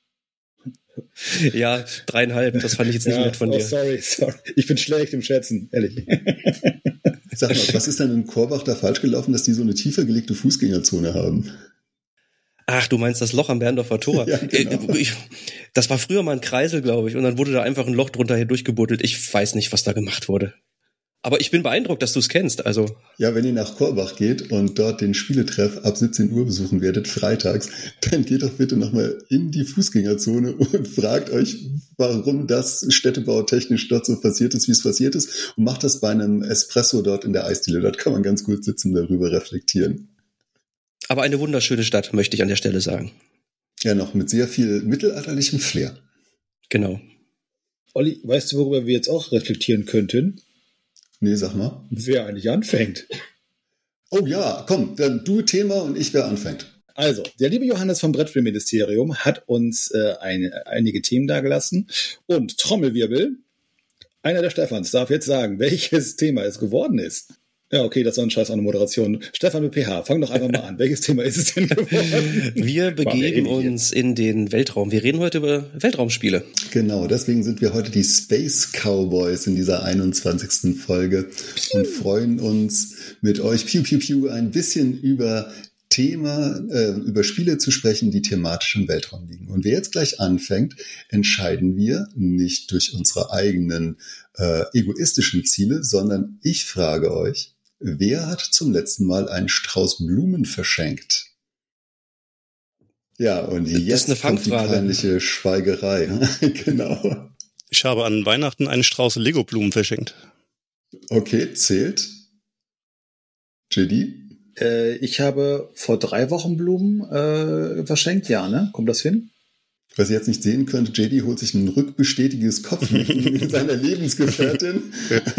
Ja, 3,5. Das fand ich jetzt nicht nett von dir. Sorry. Ich bin schlecht im Schätzen, ehrlich. Sag mal, was ist denn in Korbach da falsch gelaufen, dass die so eine tiefer gelegte Fußgängerzone haben? Ach, du meinst das Loch am Berndorfer Tor? Ja, genau. Das war früher mal ein Kreisel, glaube ich, und dann wurde da einfach ein Loch drunter hier durchgebuddelt. Ich weiß nicht, was da gemacht wurde. Aber ich bin beeindruckt, dass du es kennst. Also ja, wenn ihr nach Korbach geht und dort den Spieletreff ab 17 Uhr besuchen werdet, freitags, dann geht doch bitte nochmal in die Fußgängerzone und fragt euch, warum das städtebautechnisch dort so passiert ist, wie es passiert ist, und macht das bei einem Espresso dort in der Eisdiele. Dort kann man ganz gut sitzen, darüber reflektieren. aber eine wunderschöne Stadt, möchte ich an der Stelle sagen. Ja, noch mit sehr viel mittelalterlichem Flair. Genau. Olli, weißt du, worüber wir jetzt auch reflektieren könnten? Nee, sag mal. Wer eigentlich anfängt. Oh ja, komm, dann du Thema und ich, wer anfängt. Also, der liebe Johannes vom Brettspielministerium hat uns einige Themen dargelassen. Und Trommelwirbel, einer der Stefans darf jetzt sagen, welches Thema es geworden ist. Ja, okay, das war ein Scheiß an der Moderation. Stefan mit PH, fang doch einfach mal an. Welches Thema ist es denn geworden? Wir begeben uns in den Weltraum. Wir reden heute über Weltraumspiele. Genau, deswegen sind wir heute die Space Cowboys in dieser 21. Folge und freuen uns mit euch ein bisschen über Thema, über Spiele zu sprechen, die thematisch im Weltraum liegen. Und wer jetzt gleich anfängt, entscheiden wir nicht durch unsere eigenen egoistischen Ziele, sondern ich frage euch, wer hat zum letzten Mal einen Strauß Blumen verschenkt? Ja, und jetzt kommt die peinliche Schweigerei. Genau. Ich habe an Weihnachten einen Strauß Lego-Blumen verschenkt. Okay, zählt. JD? Ich habe vor 3 Wochen Blumen verschenkt, ja, ne? Kommt das hin? Was ihr jetzt nicht sehen könnt, JD holt sich ein rückbestätiges Kopfnicken mit seiner Lebensgefährtin.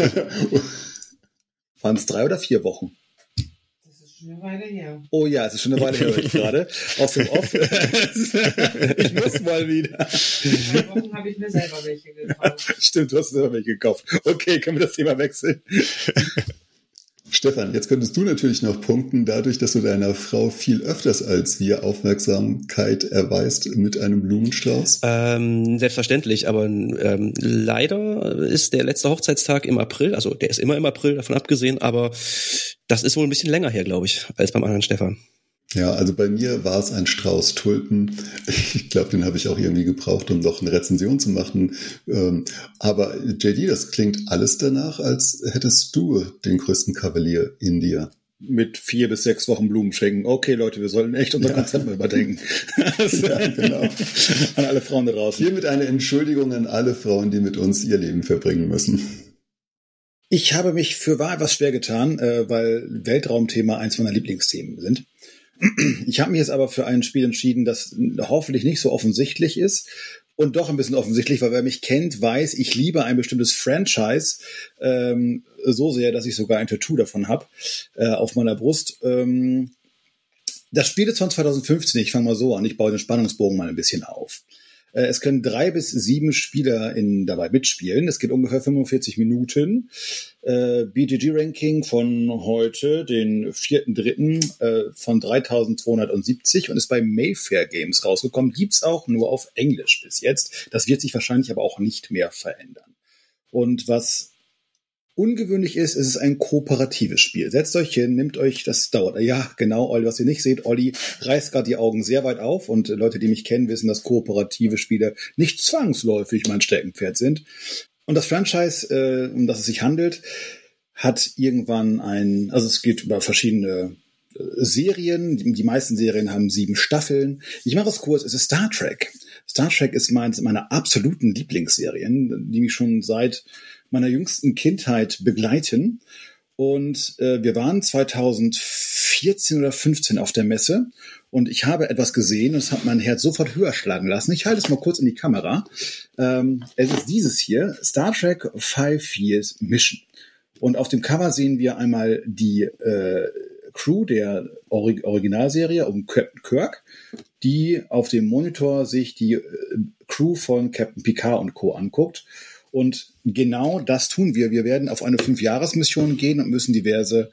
Waren es 3 oder 4 Wochen? Das ist schon eine Weile her. Oh ja, es ist schon eine Weile her, höre ich gerade. Aus dem Off. Ich muss mal wieder. In 3 Wochen habe ich mir selber welche gekauft. Stimmt, du hast selber welche gekauft. Okay, können wir das Thema wechseln? Stefan, jetzt könntest du natürlich noch punkten, dadurch, dass du deiner Frau viel öfters als wir Aufmerksamkeit erweist mit einem Blumenstrauß. Selbstverständlich, aber leider ist der letzte Hochzeitstag im April, also der ist immer im April, davon abgesehen, aber das ist wohl ein bisschen länger her, glaube ich, als beim anderen Stefan. Ja, also bei mir war es ein Strauß Tulpen. Ich glaube, den habe ich auch irgendwie gebraucht, um noch eine Rezension zu machen. Aber JD, das klingt alles danach, als hättest du den größten Kavalier in dir. Mit 4 bis 6 Wochen Blumen schenken. Okay, Leute, wir sollten echt unser Konzept mal überdenken. Ja, genau. An alle Frauen da draußen. Hiermit eine Entschuldigung an alle Frauen, die mit uns ihr Leben verbringen müssen. Ich habe mich für wahr etwas schwer getan, weil Weltraumthema eins meiner Lieblingsthemen sind. Ich habe mich jetzt aber für ein Spiel entschieden, das hoffentlich nicht so offensichtlich ist und doch ein bisschen offensichtlich, weil wer mich kennt, weiß, ich liebe ein bestimmtes Franchise so sehr, dass ich sogar ein Tattoo davon habe auf meiner Brust. Das Spiel ist von 2015, ich fange mal so an, ich baue den Spannungsbogen mal ein bisschen auf. Es können 3 bis 7 Spieler dabei mitspielen. Es geht ungefähr 45 Minuten. BGG-Ranking von heute, den 4.3. Von 3270 und ist bei Mayfair Games rausgekommen. Gibt's auch nur auf Englisch bis jetzt. Das wird sich wahrscheinlich aber auch nicht mehr verändern. Und was ungewöhnlich ist, es ist ein kooperatives Spiel. Setzt euch hin, nehmt euch, das dauert. Ja, genau, Olli, was ihr nicht seht, Olli reißt gerade die Augen sehr weit auf und Leute, die mich kennen, wissen, dass kooperative Spiele nicht zwangsläufig mein Steckenpferd sind. Und das Franchise, um das es sich handelt, hat irgendwann also es geht über verschiedene Serien. Die meisten Serien haben 7 Staffeln. Ich mache es kurz, es ist Star Trek. Star Trek ist meine absoluten Lieblingsserien, die mich schon seit meiner jüngsten Kindheit begleiten. Und wir waren 2014 oder 15 auf der Messe und ich habe etwas gesehen und es hat mein Herz sofort höher schlagen lassen. Ich halte es mal kurz in die Kamera. Es ist dieses hier, Star Trek 5 Years Mission. Und auf dem Cover sehen wir einmal die Crew der Originalserie um Captain Kirk, die auf dem Monitor sich die Crew von Captain Picard und Co. anguckt. Und genau das tun wir. Wir werden auf eine 5-Jahres-Mission gehen und müssen diverse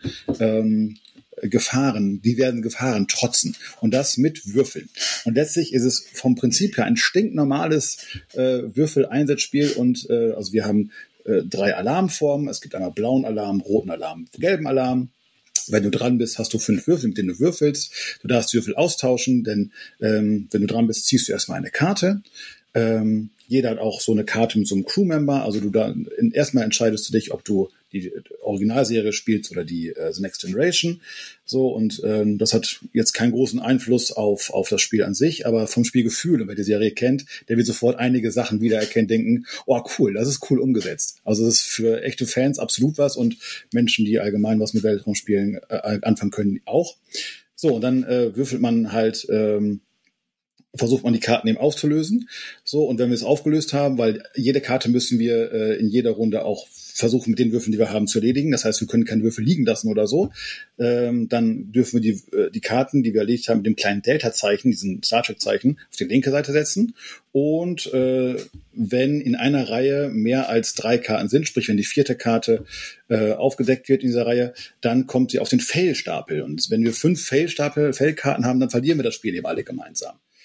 Gefahren trotzen. Und das mit Würfeln. Und letztlich ist es vom Prinzip her ein stinknormales Würfel-Einsatzspiel. Und also wir haben 3 Alarmformen. Es gibt einmal blauen Alarm, roten Alarm, gelben Alarm. Wenn du dran bist, hast du 5 Würfel, mit denen du würfelst. Du darfst Würfel austauschen, denn wenn du dran bist, ziehst du erstmal eine Karte. Jeder hat auch so eine Karte mit so einem Crewmember. Also erstmal entscheidest du dich, ob du die Originalserie spielst oder die The Next Generation. So, und das hat jetzt keinen großen Einfluss auf das Spiel an sich, aber vom Spielgefühl, und wer die Serie kennt, der wird sofort einige Sachen wiedererkennen, denken, oh cool, das ist cool umgesetzt. Also das ist für echte Fans absolut was und Menschen, die allgemein was mit Weltraumspielen anfangen können, auch. So, und dann würfelt man halt versucht man die Karten eben aufzulösen. So, und wenn wir es aufgelöst haben, weil jede Karte müssen wir in jeder Runde auch versuchen, mit den Würfeln, die wir haben, zu erledigen. Das heißt, wir können keine Würfel liegen lassen oder so. Dann dürfen wir die Karten, die wir erledigt haben, mit dem kleinen Delta-Zeichen, diesem Star Trek-Zeichen, auf die linke Seite setzen. Und wenn in einer Reihe mehr als 3 Karten sind, sprich, wenn die 4. Karte aufgedeckt wird in dieser Reihe, dann kommt sie auf den Fail-Stapel. Und wenn wir 5 Fail-Karten haben, dann verlieren wir das Spiel eben alle gemeinsam.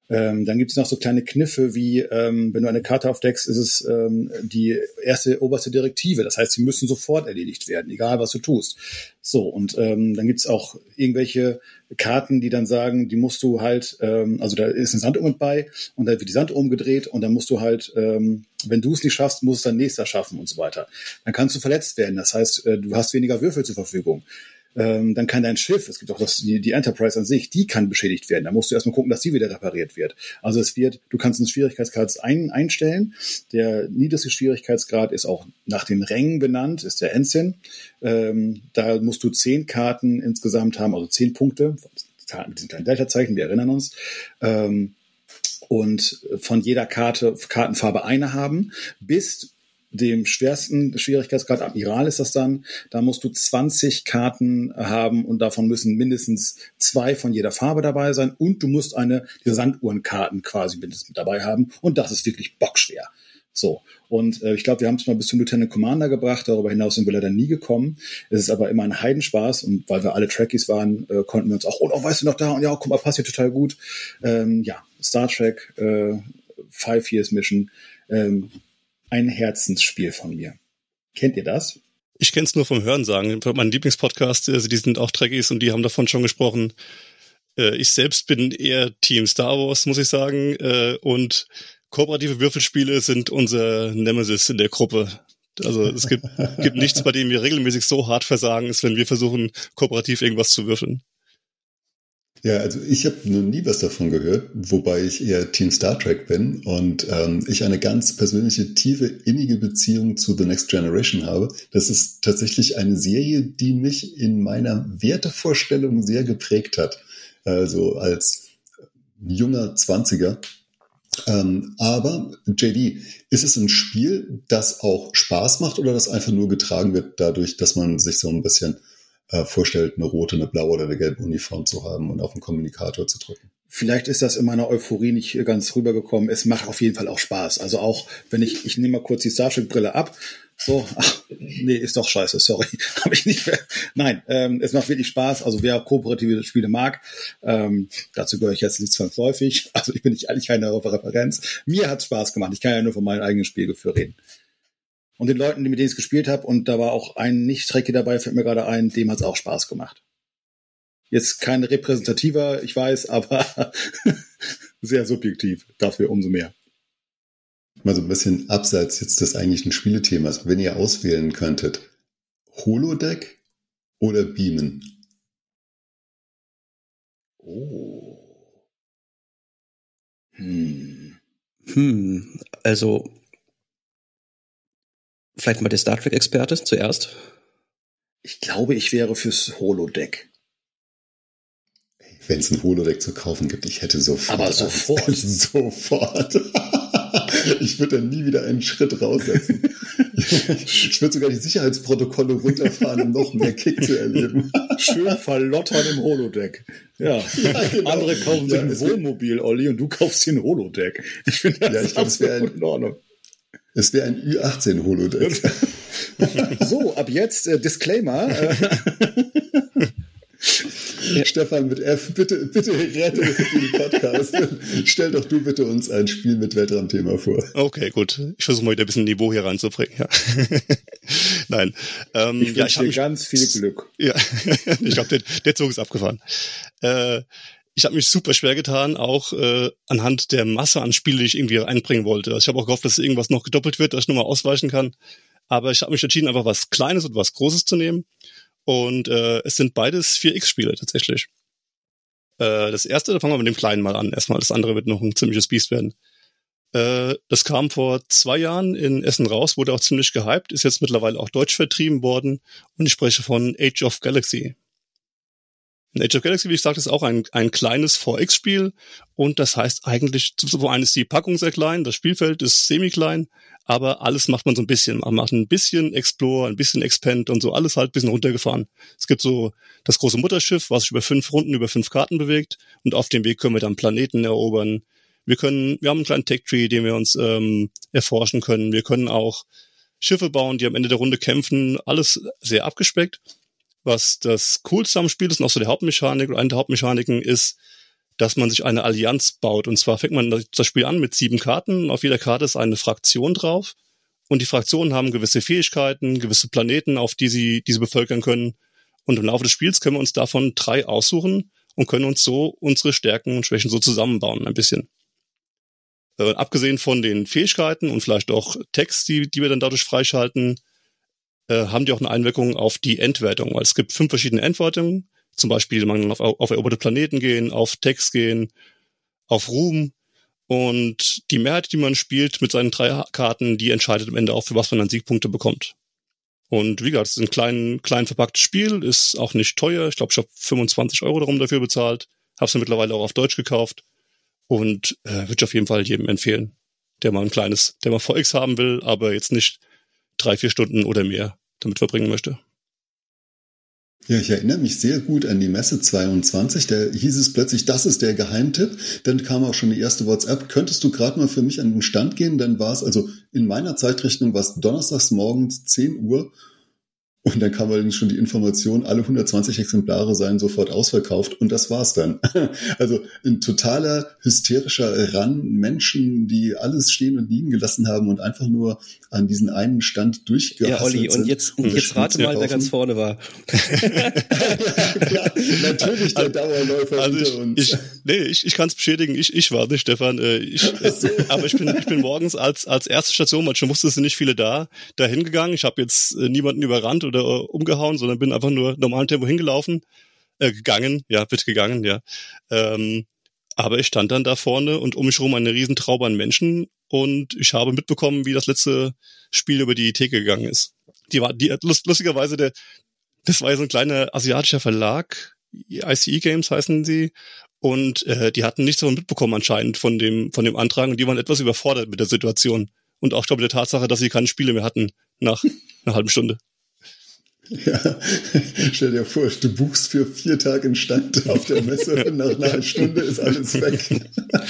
Dann gibt es noch so kleine Kniffe wie, wenn du eine Karte aufdeckst, ist es die oberste Direktive. Das heißt, sie müssen sofort erledigt werden, egal was du tust. So, und dann gibt es auch irgendwelche Karten, die dann sagen, die musst du halt, also da ist eine Sanduhr mit bei und dann wird die Sanduhr umgedreht und dann musst du halt, wenn du es nicht schaffst, muss es dein Nächster schaffen und so weiter. Dann kannst du verletzt werden. Das heißt, du hast weniger Würfel zur Verfügung. Dann kann dein Schiff, es gibt auch die Enterprise an sich, die kann beschädigt werden. Da musst du erstmal gucken, dass die wieder repariert wird. Also du kannst einen Schwierigkeitsgrad einstellen. Der niedrigste Schwierigkeitsgrad ist auch nach den Rängen benannt, ist der Ensign. Da musst du 10 Karten insgesamt haben, also 10 Punkte, mit diesen kleinen Delta-Zeichen, wir erinnern uns. Und von jeder Kartenfarbe eine haben, bis dem schwersten Schwierigkeitsgrad Admiral ist das dann. Da musst du 20 Karten haben und davon müssen mindestens 2 von jeder Farbe dabei sein und du musst die Sanduhrenkarten quasi mindestens mit dabei haben und das ist wirklich bockschwer. So. Und ich glaube, wir haben es mal bis zum Lieutenant Commander gebracht, darüber hinaus sind wir leider nie gekommen. Es ist aber immer ein Heidenspaß und weil wir alle Trekkies waren, konnten wir uns auch, oh, weißt du noch da? Und ja, guck mal, passt hier total gut. Star Trek 5 Years Mission, ein Herzensspiel von mir. Kennt ihr das? Ich kenne es nur vom Hörensagen. Mein Lieblingspodcast, die sind auch Trekkies und die haben davon schon gesprochen. Ich selbst bin eher Team Star Wars, muss ich sagen. Und kooperative Würfelspiele sind unser Nemesis in der Gruppe. Also es gibt nichts, bei dem wir regelmäßig so hart versagen, ist, wenn wir versuchen, kooperativ irgendwas zu würfeln. Ja, also ich habe noch nie was davon gehört, wobei ich eher Team Star Trek bin und ich eine ganz persönliche, tiefe, innige Beziehung zu The Next Generation habe. Das ist tatsächlich eine Serie, die mich in meiner Wertevorstellung sehr geprägt hat. Also als junger 20er. Aber JD, ist es ein Spiel, das auch Spaß macht oder das einfach nur getragen wird dadurch, dass man sich so ein bisschen vorstellt, eine rote, eine blaue oder eine gelbe Uniform zu haben und auf den Kommunikator zu drücken? Vielleicht ist das in meiner Euphorie nicht ganz rübergekommen. Es macht auf jeden Fall auch Spaß. Also auch, wenn ich nehme mal kurz die Star Trek Brille ab. So, nee, ist doch scheiße, sorry. Habe ich nicht mehr. Nein, es macht wirklich Spaß. Also wer kooperative Spiele mag, dazu gehöre ich jetzt nicht zwangsläufig. Also ich bin nicht eigentlich keine Referenz. Mir hat Spaß gemacht. Ich kann ja nur von meinem eigenen Spielgefühl reden. Und den Leuten, mit denen ich es gespielt habe, und da war auch ein Nicht-Trekkie dabei, fällt mir gerade ein, dem hat es auch Spaß gemacht. Jetzt kein repräsentativer, ich weiß, aber sehr subjektiv, dafür umso mehr. Mal so ein bisschen abseits jetzt des eigentlichen Spielethemas. Wenn ihr auswählen könntet, Holodeck oder Beamen? Oh. Also vielleicht mal der Star Trek-Experte zuerst. Ich glaube, ich wäre fürs Holodeck. Wenn es ein Holodeck zu kaufen gibt, ich hätte sofort. Aber sofort. Sofort. Ich würde dann nie wieder einen Schritt raussetzen. Ich würde sogar die Sicherheitsprotokolle runterfahren, um noch mehr Kick zu erleben. Schön verlottern im Holodeck. Ja, genau. Andere kaufen sich ein Wohnmobil, Olli, und du kaufst dir ein Holodeck. Ich finde das absolut in Ordnung. Es wäre ein Ü18-Holodeck. So, ab jetzt Disclaimer. Stefan mit F, bitte rette den Podcast. Stell doch du bitte uns ein Spiel mit Weltraumthema vor. Okay, gut. Ich versuche mal wieder ein bisschen Niveau hier reinzubringen. Ja. Nein. Ich wünsche dir ganz viel Glück. Ja, ich glaube, der Zug ist abgefahren. Ich habe mich super schwer getan, auch anhand der Masse an Spielen, die ich irgendwie einbringen wollte. Also ich habe auch gehofft, dass irgendwas noch gedoppelt wird, dass ich nochmal ausweichen kann. Aber ich habe mich entschieden, einfach was Kleines und was Großes zu nehmen. Und es sind beides 4X-Spiele tatsächlich. Das erste, da fangen wir mit dem Kleinen mal an. Erstmal, das andere wird noch ein ziemliches Biest werden. Das kam vor 2 Jahren in Essen raus, wurde auch ziemlich gehypt, ist jetzt mittlerweile auch deutsch vertrieben worden. Und ich spreche von Age of Galaxy. Age of Galaxy, wie ich sagte, ist auch ein kleines 4X-Spiel. Und das heißt eigentlich, zum einen ist die Packung sehr klein, das Spielfeld ist semi-klein, aber alles macht man so ein bisschen. Man macht ein bisschen Explore, ein bisschen Expand und so, alles halt ein bisschen runtergefahren. Es gibt so das große Mutterschiff, was sich über 5 Runden, über 5 Karten bewegt. Und auf dem Weg können wir dann Planeten erobern. Wir haben einen kleinen Tech-Tree, den wir uns erforschen können. Wir können auch Schiffe bauen, die am Ende der Runde kämpfen. Alles sehr abgespeckt. Was das Coolste am Spiel ist, und auch so der Hauptmechanik oder eine der Hauptmechaniken ist, dass man sich eine Allianz baut. Und zwar fängt man das Spiel an mit 7 Karten. Auf jeder Karte ist eine Fraktion drauf. Und die Fraktionen haben gewisse Fähigkeiten, gewisse Planeten, auf die sie bevölkern können. Und im Laufe des Spiels können wir uns davon 3 aussuchen und können uns so unsere Stärken und Schwächen so zusammenbauen ein bisschen. Abgesehen von den Fähigkeiten und vielleicht auch Text, die wir dann dadurch freischalten, haben die auch eine Einwirkung auf die Endwertung. Weil es gibt 5 verschiedene Endwertungen. Zum Beispiel man kann auf eroberte Planeten gehen, auf Text gehen, auf Ruhm. Und die Mehrheit, die man spielt mit seinen 3 Karten, die entscheidet am Ende auch, für was man dann Siegpunkte bekommt. Und wie gesagt, es ist ein klein verpacktes Spiel, ist auch nicht teuer. Ich glaube, ich habe 25 € darum dafür bezahlt. Habe es mittlerweile auch auf Deutsch gekauft. Und würde ich auf jeden Fall jedem empfehlen, der mal VX haben will, aber jetzt nicht 3-4 Stunden oder mehr damit verbringen möchte. Ja, ich erinnere mich sehr gut an die Messe 22. Da hieß es plötzlich, das ist der Geheimtipp. Dann kam auch schon die erste WhatsApp. Könntest du gerade mal für mich an den Stand gehen? Dann war es, also in meiner Zeitrechnung war es donnerstags morgens 10 Uhr. Und dann kam allerdings schon die Information, alle 120 Exemplare seien sofort ausverkauft. Und das war's dann. Also ein totaler hysterischer Run. Menschen, die alles stehen und liegen gelassen haben und einfach nur an diesen einen Stand durchgehasselt sind. Ja, Olli, und jetzt rate mal, wer ganz vorne war. Ja, klar, natürlich der Dauerläufer also unter uns. Ich kann es bestätigen, ich war nicht, Stefan. Aber ich bin morgens als erste Station, weil schon wusste, es sind nicht viele da hingegangen. Ich habe jetzt niemanden überrannt oder umgehauen, sondern bin einfach nur normalen Tempo hingelaufen, gegangen. Aber ich stand dann da vorne und um mich herum eine riesen Traube an Menschen und ich habe mitbekommen, wie das letzte Spiel über die Theke gegangen ist. Lustigerweise, das war ja so ein kleiner asiatischer Verlag, ICE Games heißen sie, und die hatten nichts davon mitbekommen anscheinend von dem Antrag und die waren etwas überfordert mit der Situation. Und auch, glaube ich, der Tatsache, dass sie keine Spiele mehr hatten nach einer halben Stunde. Ja, stell dir vor, du buchst für 4 Tage einen Stand auf der Messe und nach einer Stunde ist alles weg.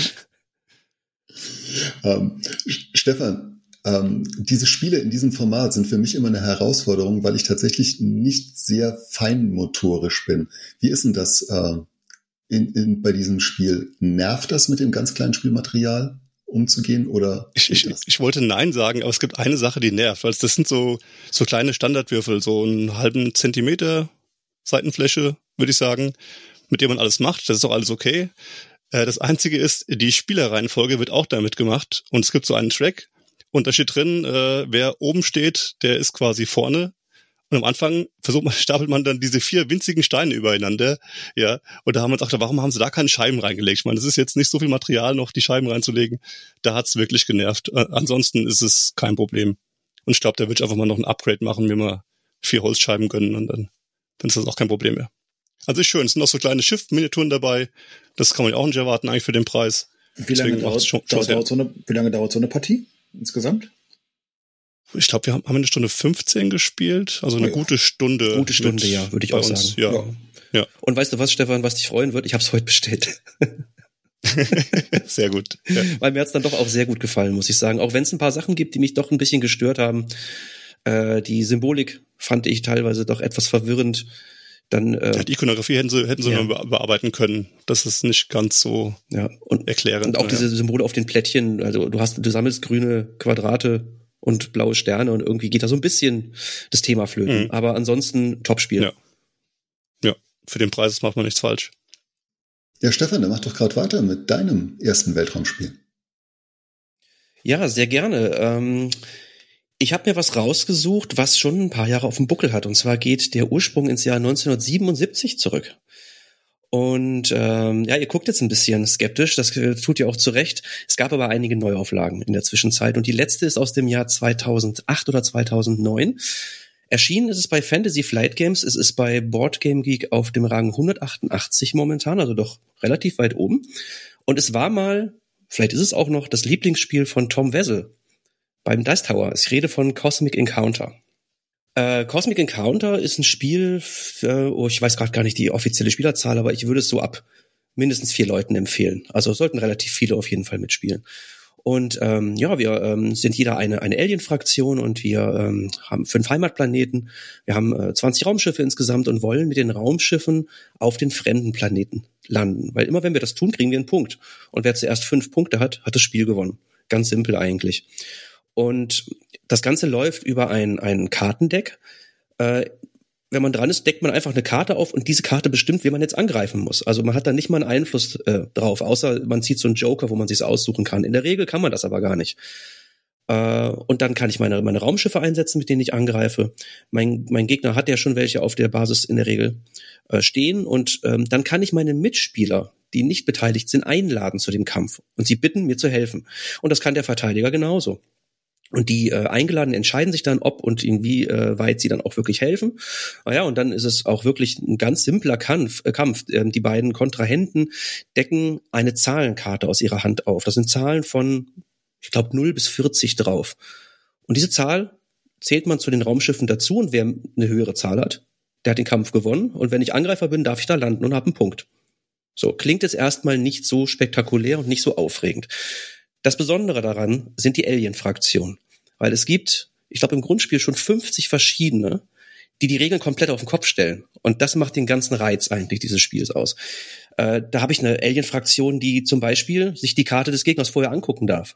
Stefan, diese Spiele in diesem Format sind für mich immer eine Herausforderung, weil ich tatsächlich nicht sehr feinmotorisch bin. Wie ist denn das bei diesem Spiel? Nervt das mit dem ganz kleinen Spielmaterial umzugehen oder? Ich wollte Nein sagen, aber es gibt eine Sache, die nervt, weil das sind so kleine Standardwürfel, so einen halben Zentimeter Seitenfläche, würde ich sagen, mit dem man alles macht. Das ist auch alles okay. Das Einzige ist, die Spielerreihenfolge wird auch damit gemacht und es gibt so einen Track und da steht drin, wer oben steht, der ist quasi vorne. Und am Anfang stapelt man dann diese 4 winzigen Steine übereinander, ja. Und da haben wir uns gedacht, warum haben sie da keine Scheiben reingelegt? Ich meine, das ist jetzt nicht so viel Material noch, die Scheiben reinzulegen. Da hat's wirklich genervt. Ansonsten ist es kein Problem. Und ich glaube, da würde ich einfach mal noch ein Upgrade machen, mir mal 4 Holzscheiben gönnen und dann ist das auch kein Problem mehr. Also ist schön. Es sind auch so kleine Schiff-Miniaturen dabei. Das kann man ja auch nicht erwarten eigentlich für den Preis. Wie lange dauert so eine Partie insgesamt? Ich glaube, wir haben 1:15 gespielt, also eine gute Stunde. Gute Stunde, ja, würde ich auch sagen. Ja. Und weißt du was, Stefan, was dich freuen wird? Ich habe es heute bestellt. Sehr gut. Ja. Weil mir hat's dann doch auch sehr gut gefallen, muss ich sagen. Auch wenn es ein paar Sachen gibt, die mich doch ein bisschen gestört haben. Die Symbolik fand ich teilweise doch etwas verwirrend. Dann die Ikonografie hätten sie mal bearbeiten können. Das ist nicht ganz so erklärend. Und auch diese Symbole auf den Plättchen. Also du sammelst grüne Quadrate und blaue Sterne und irgendwie geht da so ein bisschen das Thema flöten. Mhm. Aber ansonsten Top-Spiel. Ja, für den Preis macht man nichts falsch. Ja, Stefan, dann mach doch gerade weiter mit deinem ersten Weltraumspiel. Ja, sehr gerne. Ich habe mir was rausgesucht, was schon ein paar Jahre auf dem Buckel hat. Und zwar geht der Ursprung ins Jahr 1977 zurück. Und ihr guckt jetzt ein bisschen skeptisch, das tut ihr auch zu Recht. Es gab aber einige Neuauflagen in der Zwischenzeit. Und die letzte ist aus dem Jahr 2008 oder 2009. Erschienen ist es bei Fantasy Flight Games. Es ist bei Board Game Geek auf dem Rang 188 momentan, also doch relativ weit oben. Und es war mal, vielleicht ist es auch noch, das Lieblingsspiel von Tom Wessel beim Dice Tower. Ich rede von Cosmic Encounter. Cosmic Encounter ist ein Spiel, ich weiß gerade gar nicht die offizielle Spielerzahl, aber ich würde es so ab mindestens 4 Leuten empfehlen. Also sollten relativ viele auf jeden Fall mitspielen. Und wir sind jeder eine Alien-Fraktion und wir haben 5 Heimatplaneten. Wir haben 20 Raumschiffe insgesamt und wollen mit den Raumschiffen auf den fremden Planeten landen. Weil immer wenn wir das tun, kriegen wir einen Punkt. Und wer zuerst 5 Punkte hat, hat das Spiel gewonnen. Ganz simpel eigentlich. Und das Ganze läuft über ein Kartendeck. Wenn man dran ist, deckt man einfach eine Karte auf und diese Karte bestimmt, wie man jetzt angreifen muss. Also man hat da nicht mal einen Einfluss drauf, außer man zieht so einen Joker, wo man sich's aussuchen kann. In der Regel kann man das aber gar nicht. Und dann kann ich meine Raumschiffe einsetzen, mit denen ich angreife. Mein Gegner hat ja schon welche auf der Basis in der Regel stehen und dann kann ich meine Mitspieler, die nicht beteiligt sind, einladen zu dem Kampf und sie bitten, mir zu helfen. Und das kann der Verteidiger genauso. Und die Eingeladenen entscheiden sich dann, ob und inwieweit sie dann auch wirklich helfen. Naja, und dann ist es auch wirklich ein ganz simpler Kampf. Die beiden Kontrahenten decken eine Zahlenkarte aus ihrer Hand auf. Das sind Zahlen von, ich glaube, 0 bis 40 drauf. Und diese Zahl zählt man zu den Raumschiffen dazu und wer eine höhere Zahl hat, der hat den Kampf gewonnen. Und wenn ich Angreifer bin, darf ich da landen und habe einen Punkt. So, klingt jetzt erstmal nicht so spektakulär und nicht so aufregend. Das Besondere daran sind die Alien-Fraktionen, weil es gibt, ich glaube im Grundspiel schon 50 verschiedene, die Regeln komplett auf den Kopf stellen. Und das macht den ganzen Reiz eigentlich dieses Spiels aus. Da habe ich eine Alien-Fraktion, die zum Beispiel sich die Karte des Gegners vorher angucken darf.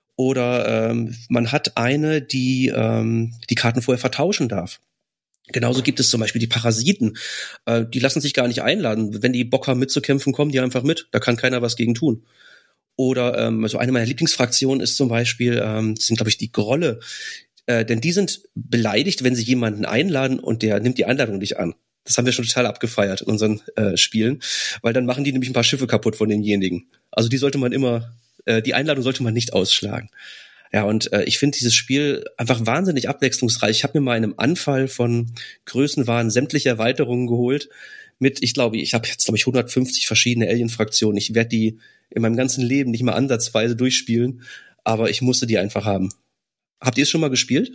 Oder man hat eine, die die Karten vorher vertauschen darf. Genauso gibt es zum Beispiel die Parasiten. Die lassen sich gar nicht einladen. Wenn die Bock haben mitzukämpfen, kommen die einfach mit. Da kann keiner was gegen tun. Oder also eine meiner Lieblingsfraktionen ist zum Beispiel, das sind glaube ich die Grolle, denn die sind beleidigt, wenn sie jemanden einladen und der nimmt die Einladung nicht an. Das haben wir schon total abgefeiert in unseren Spielen, weil dann machen die nämlich ein paar Schiffe kaputt von denjenigen. Also die sollte man immer, die Einladung sollte man nicht ausschlagen. Ja, und ich finde dieses Spiel einfach wahnsinnig abwechslungsreich. Ich habe mir mal in einem Anfall von Größenwahn sämtliche Erweiterungen geholt mit, ich habe jetzt 150 verschiedene Alien-Fraktionen. Ich werde die in meinem ganzen Leben nicht mal ansatzweise durchspielen, aber ich musste die einfach haben. Habt ihr es schon mal gespielt?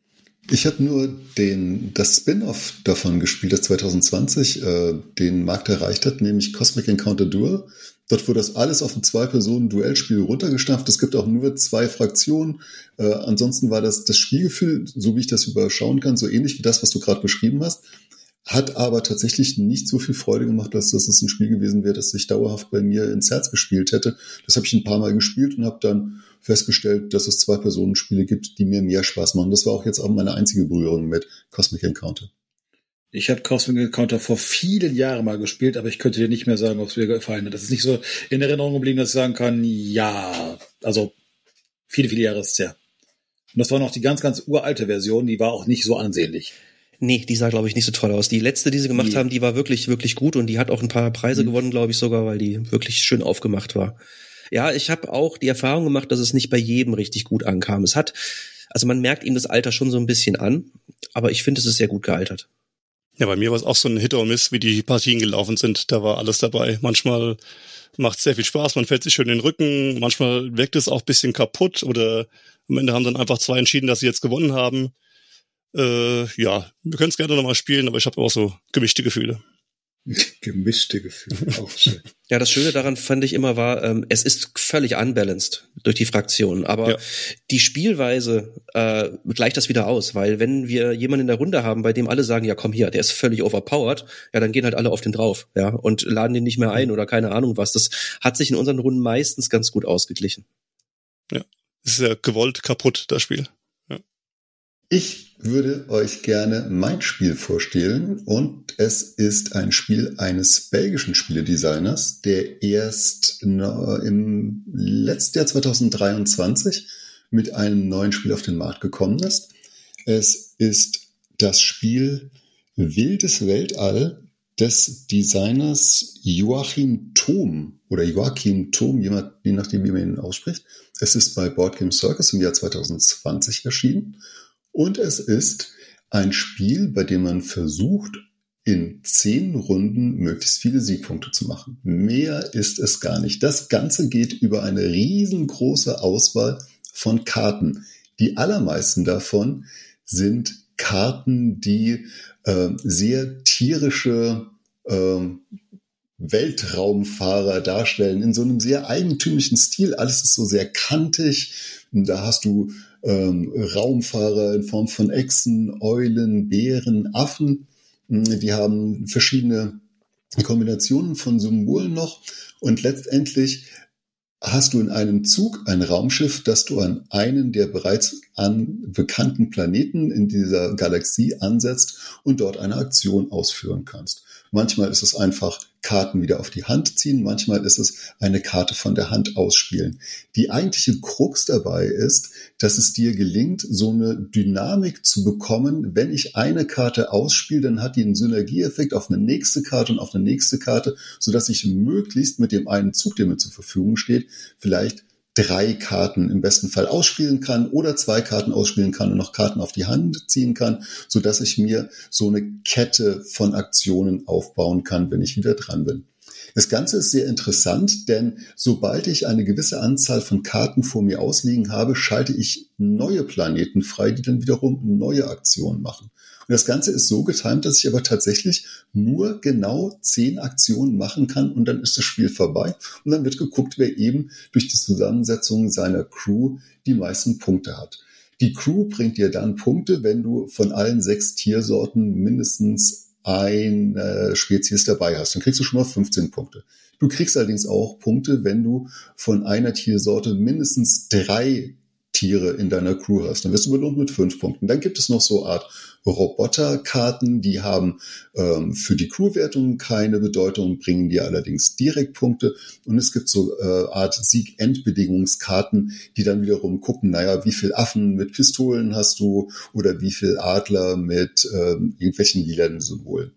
Ich habe nur das Spin-off davon gespielt, das 2020 den Markt erreicht hat, nämlich Cosmic Encounter Duel. Dort wurde das alles auf ein 2-Personen-Duellspiel runtergestampft. Es gibt auch nur 2 Fraktionen. Ansonsten war das Spielgefühl, so wie ich das überschauen kann, so ähnlich wie das, was du gerade beschrieben hast. Hat aber tatsächlich nicht so viel Freude gemacht, dass das ein Spiel gewesen wäre, das sich dauerhaft bei mir ins Herz gespielt hätte. Das habe ich ein paar Mal gespielt und habe dann festgestellt, dass es 2-Personen-Spiele gibt, die mir mehr Spaß machen. Das war auch jetzt auch meine einzige Berührung mit Cosmic Encounter. Ich habe Cosmic Encounter vor vielen Jahren mal gespielt, aber ich könnte dir nicht mehr sagen, ob es mir gefallen hat. Das ist nicht so in Erinnerung geblieben, dass ich sagen kann, ja, also viele, viele Jahre ist es her. Und das war noch die ganz, ganz uralte Version, die war auch nicht so ansehnlich. Nee, die sah, glaube ich, nicht so toll aus. Die letzte, die sie gemacht haben, die war wirklich, wirklich gut und die hat auch ein paar Preise gewonnen, glaube ich sogar, weil die wirklich schön aufgemacht war. Ja, ich habe auch die Erfahrung gemacht, dass es nicht bei jedem richtig gut ankam. Also man merkt ihm das Alter schon so ein bisschen an, aber ich finde, es ist sehr gut gealtert. Ja, bei mir war es auch so ein Hit or Miss, wie die Partien gelaufen sind. Da war alles dabei. Manchmal macht es sehr viel Spaß, man fällt sich schön in den Rücken. Manchmal wirkt es auch ein bisschen kaputt oder am Ende haben dann einfach 2 entschieden, dass sie jetzt gewonnen haben. Ja, wir können es gerne nochmal spielen, aber ich habe auch so gemischte Gefühle. Gemischte Gefühle, auch schön. Ja, das Schöne daran fand ich immer war, es ist völlig unbalanced durch die Fraktionen, aber die Spielweise gleicht das wieder aus, weil wenn wir jemanden in der Runde haben, bei dem alle sagen, ja komm hier, der ist völlig overpowered, ja dann gehen halt alle auf den drauf, ja, und laden den nicht mehr ein oder keine Ahnung was. Das hat sich in unseren Runden meistens ganz gut ausgeglichen. Ja, es ist ja gewollt kaputt, das Spiel. Ja. Ich würde euch gerne mein Spiel vorstellen und es ist ein Spiel eines belgischen Spieledesigners, der erst im letzten Jahr 2023 mit einem neuen Spiel auf den Markt gekommen ist. Es ist das Spiel Wildes Weltall des Designers Joachim Thom, je nachdem, wie man ihn ausspricht. Es ist bei Board Game Circus im Jahr 2020 erschienen. Und es ist ein Spiel, bei dem man versucht, in 10 Runden möglichst viele Siegpunkte zu machen. Mehr ist es gar nicht. Das Ganze geht über eine riesengroße Auswahl von Karten. Die allermeisten davon sind Karten, die sehr tierische Weltraumfahrer darstellen, in so einem sehr eigentümlichen Stil. Alles ist so sehr kantig. Da hast du Raumfahrer in Form von Echsen, Eulen, Bären, Affen. Die haben verschiedene Kombinationen von Symbolen noch. Und letztendlich hast du in einem Zug ein Raumschiff, das du an einen der bereits bekannten Planeten in dieser Galaxie ansetzt und dort eine Aktion ausführen kannst. Manchmal ist es einfach Karten wieder auf die Hand ziehen, manchmal ist es eine Karte von der Hand ausspielen. Die eigentliche Krux dabei ist, dass es dir gelingt, so eine Dynamik zu bekommen. Wenn ich eine Karte ausspiele, dann hat die einen Synergieeffekt auf eine nächste Karte und auf eine nächste Karte, sodass ich möglichst mit dem einen Zug, der mir zur Verfügung steht, vielleicht 3 Karten im besten Fall ausspielen kann oder 2 Karten ausspielen kann und noch Karten auf die Hand ziehen kann, sodass ich mir so eine Kette von Aktionen aufbauen kann, wenn ich wieder dran bin. Das Ganze ist sehr interessant, denn sobald ich eine gewisse Anzahl von Karten vor mir ausliegen habe, schalte ich neue Planeten frei, die dann wiederum neue Aktionen machen. Und das Ganze ist so getimt, dass ich aber tatsächlich nur genau 10 Aktionen machen kann und dann ist das Spiel vorbei. Und dann wird geguckt, wer eben durch die Zusammensetzung seiner Crew die meisten Punkte hat. Die Crew bringt dir dann Punkte, wenn du von allen 6 Tiersorten mindestens eine Spezies dabei hast. Dann kriegst du schon mal 15 Punkte. Du kriegst allerdings auch Punkte, wenn du von einer Tiersorte mindestens 3 Tiere in deiner Crew hast. Dann wirst du belohnt mit 5 Punkten. Dann gibt es noch so eine Art Roboterkarten, die haben für die Crewwertung keine Bedeutung, bringen dir allerdings direkt Punkte. Und es gibt so Art Sieg-Endbedingungskarten, die dann wiederum gucken, naja, wie viel Affen mit Pistolen hast du oder wie viel Adler mit irgendwelchen lilanen Symbolen.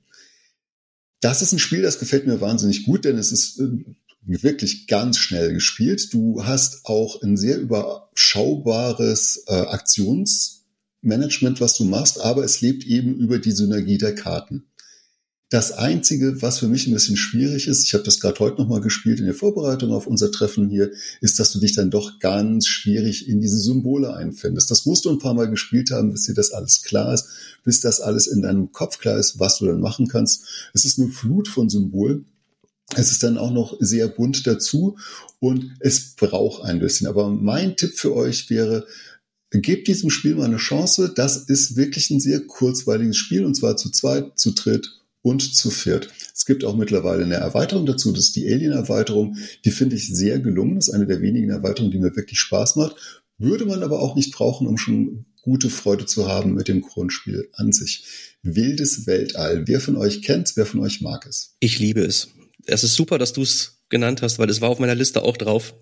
Das ist ein Spiel, das gefällt mir wahnsinnig gut, denn es ist wirklich ganz schnell gespielt. Du hast auch ein sehr überschaubares Aktionsmanagement, was du machst, aber es lebt eben über die Synergie der Karten. Das Einzige, was für mich ein bisschen schwierig ist, ich habe das gerade heute nochmal gespielt in der Vorbereitung auf unser Treffen hier, ist, dass du dich dann doch ganz schwierig in diese Symbole einfindest. Das musst du ein paar Mal gespielt haben, bis dir das alles klar ist, bis das alles in deinem Kopf klar ist, was du dann machen kannst. Es ist eine Flut von Symbolen. Es ist dann auch noch sehr bunt dazu und es braucht ein bisschen. Aber mein Tipp für euch wäre, gebt diesem Spiel mal eine Chance. Das ist wirklich ein sehr kurzweiliges Spiel und zwar zu zweit, zu dritt und zu viert. Es gibt auch mittlerweile eine Erweiterung dazu, das ist die Alien-Erweiterung. Die finde ich sehr gelungen. Das ist eine der wenigen Erweiterungen, die mir wirklich Spaß macht. Würde man aber auch nicht brauchen, um schon gute Freude zu haben mit dem Grundspiel an sich. Wildes Weltall. Wer von euch kennt's? Wer von euch mag es? Ich liebe es. Es ist super, dass du es genannt hast, weil es war auf meiner Liste auch drauf.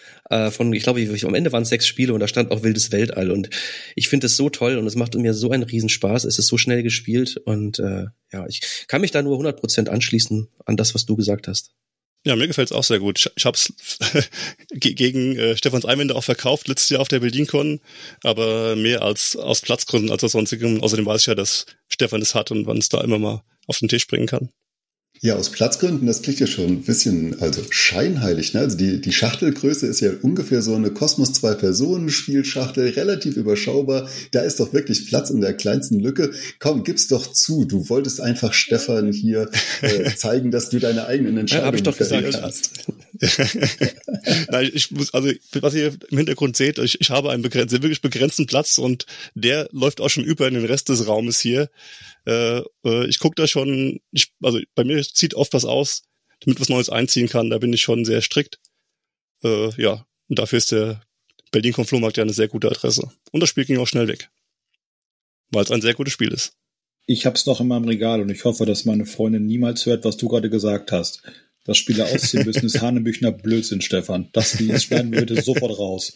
Ich glaube, am Ende waren es 6 Spiele und da stand auch Wildes Weltall. Und ich finde es so toll und es macht mir so einen Riesenspaß. Es ist so schnell gespielt und ich kann mich da nur 100% anschließen an das, was du gesagt hast. Ja, mir gefällt's auch sehr gut. Ich hab's gegen Stefans Einwände auch verkauft, letztes Jahr auf der BerlinCon, aber mehr als aus Platzgründen als aus sonstigem. Außerdem weiß ich ja, dass Stefan es hat und wann es da immer mal auf den Tisch bringen kann. Ja, aus Platzgründen, das klingt ja schon ein bisschen, also scheinheilig, ne? Also die Schachtelgröße ist ja ungefähr so eine Kosmos 2-Personen-Spielschachtel, relativ überschaubar. Da ist doch wirklich Platz in der kleinsten Lücke. Komm, gib's doch zu. Du wolltest einfach Stefan hier zeigen, dass du deine eigenen Entscheidungen fällen hast. Nein, was ihr im Hintergrund seht, ich habe einen wirklich begrenzten Platz und der läuft auch schon über in den Rest des Raumes hier. Ich gucke da schon, bei mir zieht oft was aus, damit was Neues einziehen kann, da bin ich schon sehr strikt. Und dafür ist der Berlin-Flohmarkt ja eine sehr gute Adresse. Und das Spiel ging auch schnell weg, weil es ein sehr gutes Spiel ist. Ich hab's noch in meinem Regal und ich hoffe, dass meine Freundin niemals hört, was du gerade gesagt hast. Das Spieler ausziehen müssen ist Hanebüchner Blödsinn, Stefan. Das schneiden wir bitte sofort raus.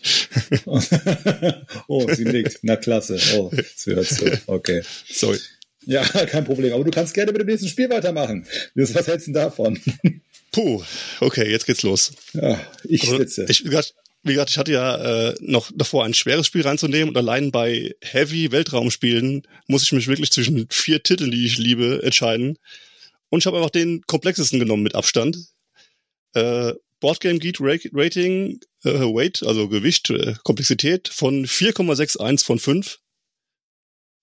Oh, sie nickt. Na klasse. Oh, sie hört zu. Okay. Sorry. Ja, kein Problem. Aber du kannst gerne mit dem nächsten Spiel weitermachen. Was hältst du denn davon? Puh, okay, jetzt geht's los. Ja, ich schwitze. Wie gesagt, ich hatte ja noch davor ein schweres Spiel reinzunehmen und allein bei Heavy Weltraumspielen muss ich mich wirklich zwischen 4 Titeln, die ich liebe, entscheiden. Und ich habe einfach den komplexesten genommen mit Abstand. Boardgame Geek Rating, Weight, also Gewicht, Komplexität von 4,61 von 5.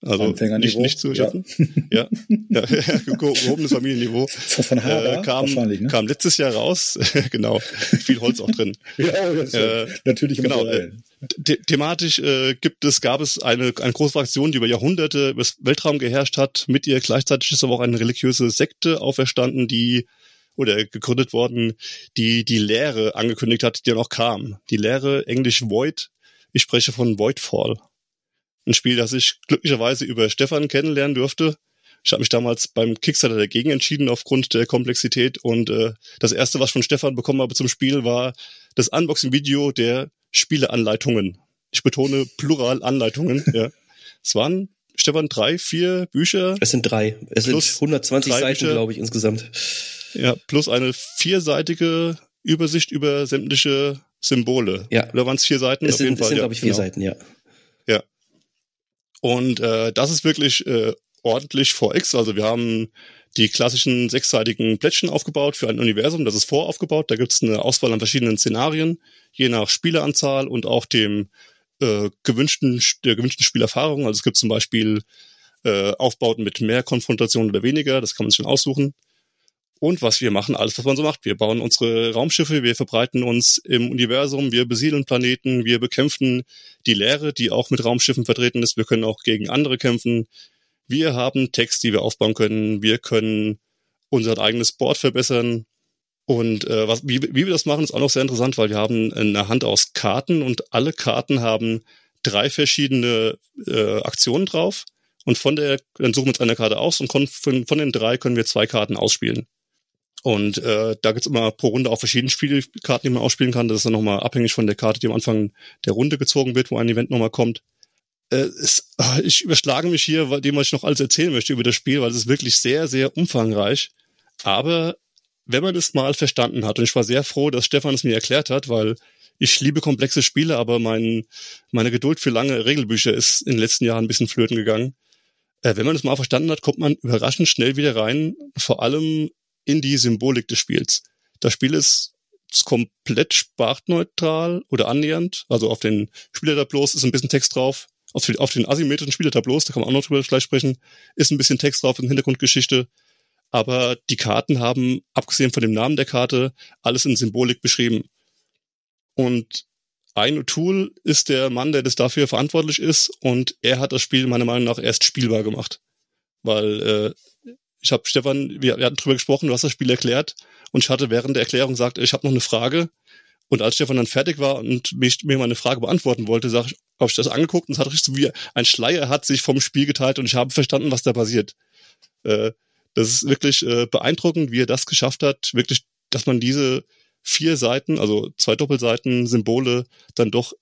Also nicht zu schaffen. Ja, gehobenes Familienniveau. Von Haber wahrscheinlich, ne? Kam letztes Jahr raus. Genau, viel Holz auch drin. Ja, das ist natürlich genau. Thematisch gab es eine große Fraktion, die über Jahrhunderte über das Weltraum geherrscht hat. Mit ihr gleichzeitig ist aber auch eine religiöse Sekte auferstanden, oder gegründet worden, die Lehre angekündigt hat, die dann auch kam. Die Lehre, englisch Void. Ich spreche von Voidfall. Ein Spiel, das ich glücklicherweise über Stefan kennenlernen durfte. Ich habe mich damals beim Kickstarter dagegen entschieden aufgrund der Komplexität und das erste, was ich von Stefan bekommen habe zum Spiel, war das Unboxing-Video der Spieleanleitungen. Ich betone Plural Anleitungen. Ja. Es waren, Stefan, 3, 4 Bücher. Es sind 3. Es sind 120 Seiten, glaube ich, insgesamt. Ja, plus eine 4-seitige Übersicht über sämtliche Symbole. Ja. Oder waren es 4 Seiten? Es sind, glaube ich, 4 Seiten, ja. Ja. Und das ist wirklich ordentlich 4X. Also wir haben die klassischen 6-seitigen Plättchen aufgebaut für ein Universum. Das ist voraufgebaut. Da gibt es eine Auswahl an verschiedenen Szenarien, je nach Spieleranzahl und auch der gewünschten Spielerfahrung. Also es gibt zum Beispiel Aufbauten mit mehr Konfrontation oder weniger. Das kann man sich schon aussuchen. Und was wir machen, alles, was man so macht. Wir bauen unsere Raumschiffe, wir verbreiten uns im Universum, wir besiedeln Planeten, wir bekämpfen die Leere, die auch mit Raumschiffen vertreten ist. Wir können auch gegen andere kämpfen. Wir haben Text, die wir aufbauen können. Wir können unser eigenes Board verbessern. Und wie wir das machen, ist auch noch sehr interessant, weil wir haben eine Hand aus Karten und alle Karten haben 3 verschiedene Aktionen drauf. Und dann suchen wir uns eine Karte aus und von den 3 können wir 2 Karten ausspielen. Und da gibt's immer pro Runde auch verschiedene Spielkarten, die man ausspielen kann. Das ist dann nochmal abhängig von der Karte, die am Anfang der Runde gezogen wird, wo ein Event nochmal kommt. Ich überschlage mich hier, was ich noch alles erzählen möchte über das Spiel, weil es ist wirklich sehr, sehr umfangreich. Aber wenn man es mal verstanden hat, und ich war sehr froh, dass Stefan es mir erklärt hat, weil ich liebe komplexe Spiele, aber meine Geduld für lange Regelbücher ist in den letzten Jahren ein bisschen flöten gegangen. Wenn man es mal verstanden hat, kommt man überraschend schnell wieder rein, vor allem in die Symbolik des Spiels. Das Spiel ist komplett sprachneutral oder annähernd. Also auf den Spielertableaus ist ein bisschen Text drauf. Auf den asymmetrischen Spielertableaus, da kann man auch noch drüber gleich sprechen, ist ein bisschen Text drauf in Hintergrundgeschichte. Aber die Karten haben, abgesehen von dem Namen der Karte, alles in Symbolik beschrieben. Und Ein O'Toole ist der Mann, der das dafür verantwortlich ist, und er hat das Spiel meiner Meinung nach erst spielbar gemacht. Weil wir hatten drüber gesprochen, du hast das Spiel erklärt, und ich hatte während der Erklärung gesagt, ich habe noch eine Frage. Und als Stefan dann fertig war und mir meine Frage beantworten wollte, habe ich das angeguckt, und es hat richtig so wie ein Schleier hat sich vom Spiel geteilt, und ich habe verstanden, was da passiert. Das ist wirklich beeindruckend, wie er das geschafft hat, wirklich, dass man diese 4 Seiten, also 2 Doppelseiten, Symbole dann doch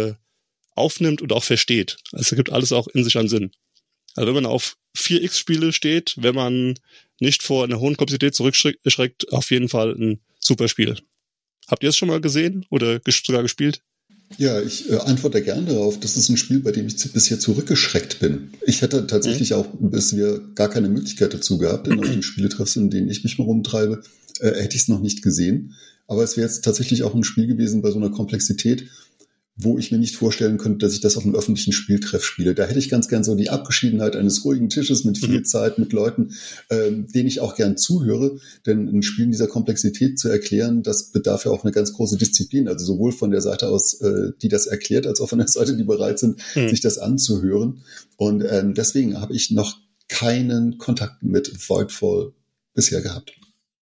aufnimmt und auch versteht. Also gibt alles auch in sich einen Sinn. Also wenn man auf 4X-Spiele steht, wenn man nicht vor einer hohen Komplexität zurückschreckt, auf jeden Fall ein super Spiel. Habt ihr es schon mal gesehen oder sogar gespielt? Ja, ich antworte gerne darauf. Das ist ein Spiel, bei dem ich bisher zurückgeschreckt bin. Ich hätte tatsächlich auch, bis wir gar keine Möglichkeit dazu gehabt, in den Spieletreffs, in denen ich mich mal rumtreibe, hätte ich es noch nicht gesehen. Aber es wäre jetzt tatsächlich auch ein Spiel gewesen bei so einer Komplexität, wo ich mir nicht vorstellen könnte, dass ich das auf einem öffentlichen Spieltreff spiele. Da hätte ich ganz gern so die Abgeschiedenheit eines ruhigen Tisches mit viel Zeit, mit Leuten, denen ich auch gern zuhöre. Denn ein Spiel in dieser Komplexität zu erklären, das bedarf ja auch eine ganz große Disziplin. Also sowohl von der Seite aus, die das erklärt, als auch von der Seite, die bereit sind, sich das anzuhören. Und deswegen habe ich noch keinen Kontakt mit Voidfall bisher gehabt.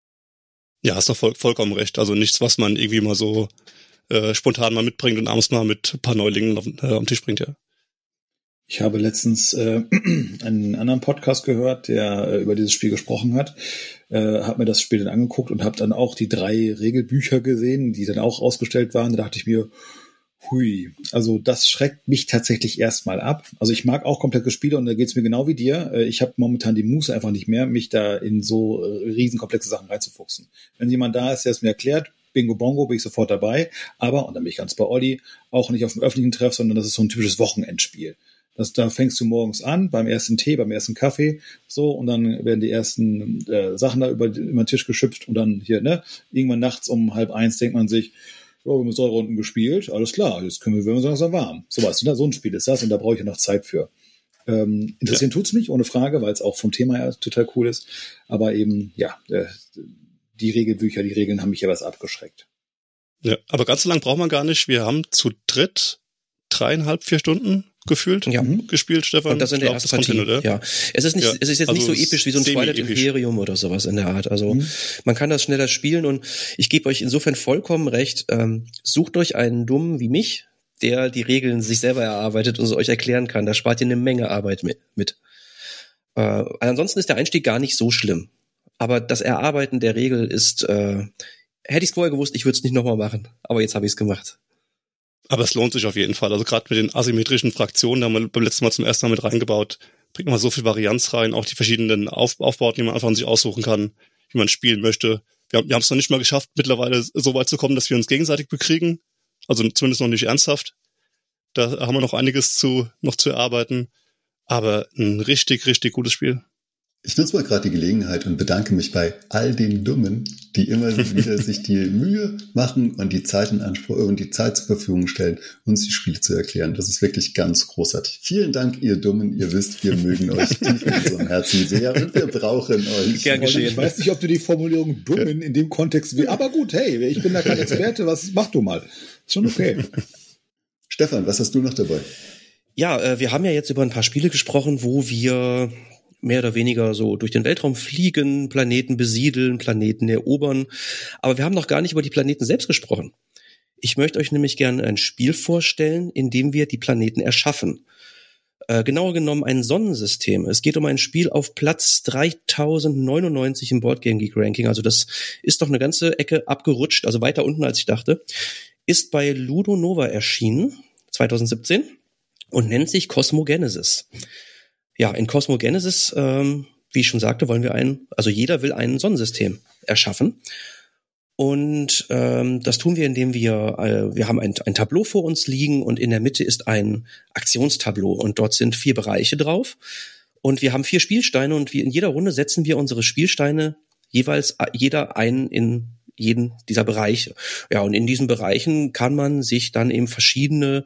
Ja, hast doch vollkommen recht. Also nichts, was man irgendwie mal so spontan mal mitbringt und abends mal mit ein paar Neulingen am Tisch bringt, ja. Ich habe letztens einen anderen Podcast gehört, der über dieses Spiel gesprochen hat, habe mir das Spiel dann angeguckt und habe dann auch die 3 Regelbücher gesehen, die dann auch ausgestellt waren. Da dachte ich mir, hui, also das schreckt mich tatsächlich erstmal ab. Also ich mag auch komplexe Spiele, und da geht's mir genau wie dir. Ich habe momentan die Muße einfach nicht mehr, mich da in so riesenkomplexe Sachen reinzufuchsen. Wenn jemand da ist, der es mir erklärt, Bingo Bongo, bin ich sofort dabei. Aber, und dann bin ich ganz bei Olli, auch nicht auf dem öffentlichen Treff, sondern das ist so ein typisches Wochenendspiel. Da fängst du morgens an, beim ersten Tee, beim ersten Kaffee, so, und dann werden die ersten Sachen da über den Tisch geschüpft, und dann hier, irgendwann nachts um 12:30 denkt man sich, wir haben 2 Runden gespielt, alles klar, jetzt werden wir so langsam warm. So ein Spiel ist das, und da brauche ich ja noch Zeit für. Interessieren tut's mich, ohne Frage, weil es auch vom Thema her total cool ist. Aber eben, die Regelbücher, die Regeln haben mich ja was abgeschreckt. Ja, aber ganz so lang braucht man gar nicht. Wir haben zu dritt 3,5, 4 Stunden gefühlt gespielt, Stefan. Und das in der ersten Partie. Ja. Es ist jetzt nicht so episch wie so ein Twilight Imperium oder sowas in der Art. Also man kann das schneller spielen und ich gebe euch insofern vollkommen recht. Sucht euch einen Dummen wie mich, der die Regeln sich selber erarbeitet und es euch erklären kann. Da spart ihr eine Menge Arbeit mit. Ansonsten ist der Einstieg gar nicht so schlimm. Aber das Erarbeiten der Regel ist, hätte ich es vorher gewusst, ich würde es nicht nochmal machen. Aber jetzt habe ich es gemacht. Aber es lohnt sich auf jeden Fall. Also gerade mit den asymmetrischen Fraktionen, da haben wir beim letzten Mal zum ersten Mal mit reingebaut, bringt man so viel Varianz rein, auch die verschiedenen Aufbauten, die man einfach an sich aussuchen kann, wie man spielen möchte. Wir haben es noch nicht mal geschafft, mittlerweile so weit zu kommen, dass wir uns gegenseitig bekriegen. Also zumindest noch nicht ernsthaft. Da haben wir noch einiges noch zu erarbeiten. Aber ein richtig, richtig gutes Spiel. Ich nutze mal gerade die Gelegenheit und bedanke mich bei all den Dummen, die immer wieder sich die Mühe machen und die Zeit in Anspruch und die Zeit zur Verfügung stellen, uns die Spiele zu erklären. Das ist wirklich ganz großartig. Vielen Dank, ihr Dummen. Ihr wisst, wir mögen euch tief in unserem Herzen sehr und wir brauchen euch. Gern geschehen. Ich weiß nicht, ob du die Formulierung Dummen in dem Kontext willst, aber gut, hey, ich bin da kein Experte, mach du mal. Ist schon okay. Stefan, was hast du noch dabei? Ja, wir haben ja jetzt über ein paar Spiele gesprochen, wo wir mehr oder weniger so durch den Weltraum fliegen, Planeten besiedeln, Planeten erobern. Aber wir haben noch gar nicht über die Planeten selbst gesprochen. Ich möchte euch nämlich gerne ein Spiel vorstellen, in dem wir die Planeten erschaffen. Genauer genommen ein Sonnensystem. Es geht um ein Spiel auf Platz 3099 im Board Game Geek Ranking. Also das ist doch eine ganze Ecke abgerutscht, also weiter unten als ich dachte. Ist bei Ludo Nova erschienen, 2017, und nennt sich Cosmogenesis. Ja, in Cosmogenesis, wie ich schon sagte, jeder will ein Sonnensystem erschaffen. Und das tun wir, indem wir haben ein Tableau vor uns liegen und in der Mitte ist ein Aktionstableau und dort sind 4 Bereiche drauf. Und wir haben 4 Spielsteine und in jeder Runde setzen wir unsere Spielsteine jeweils jeder einen in jeden dieser Bereiche. Ja, und in diesen Bereichen kann man sich dann eben verschiedenes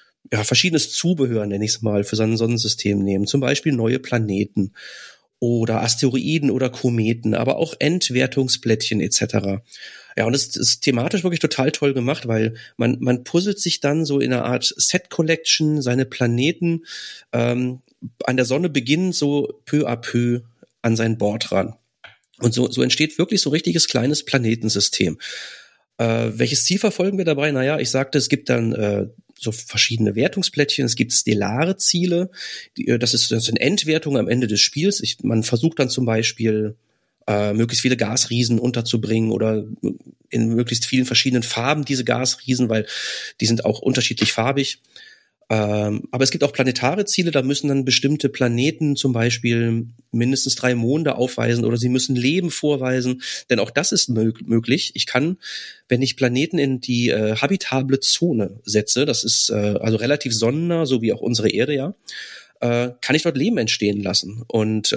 Zubehör, nenne ich es mal, für sein Sonnensystem nehmen. Zum Beispiel neue Planeten oder Asteroiden oder Kometen, aber auch Endwertungsplättchen etc. Ja, und das ist thematisch wirklich total toll gemacht, weil man puzzelt sich dann so in einer Art Set-Collection seine Planeten an der Sonne beginnend so peu à peu an sein Board ran. Und so entsteht wirklich so ein richtiges kleines Planetensystem. Welches Ziel verfolgen wir dabei? Naja, ich sagte, es gibt dann so verschiedene Wertungsplättchen. Es gibt stellare Ziele. Das sind Endwertungen am Ende des Spiels. Man versucht dann zum Beispiel möglichst viele Gasriesen unterzubringen oder in möglichst vielen verschiedenen Farben diese Gasriesen, weil die sind auch unterschiedlich farbig. Aber es gibt auch planetare Ziele, da müssen dann bestimmte Planeten zum Beispiel mindestens 3 Monde aufweisen oder sie müssen Leben vorweisen, denn auch das ist möglich. Ich kann, wenn ich Planeten in die habitable Zone setze, das ist also relativ sonnennah, so wie auch unsere Erde ja, kann ich dort Leben entstehen lassen und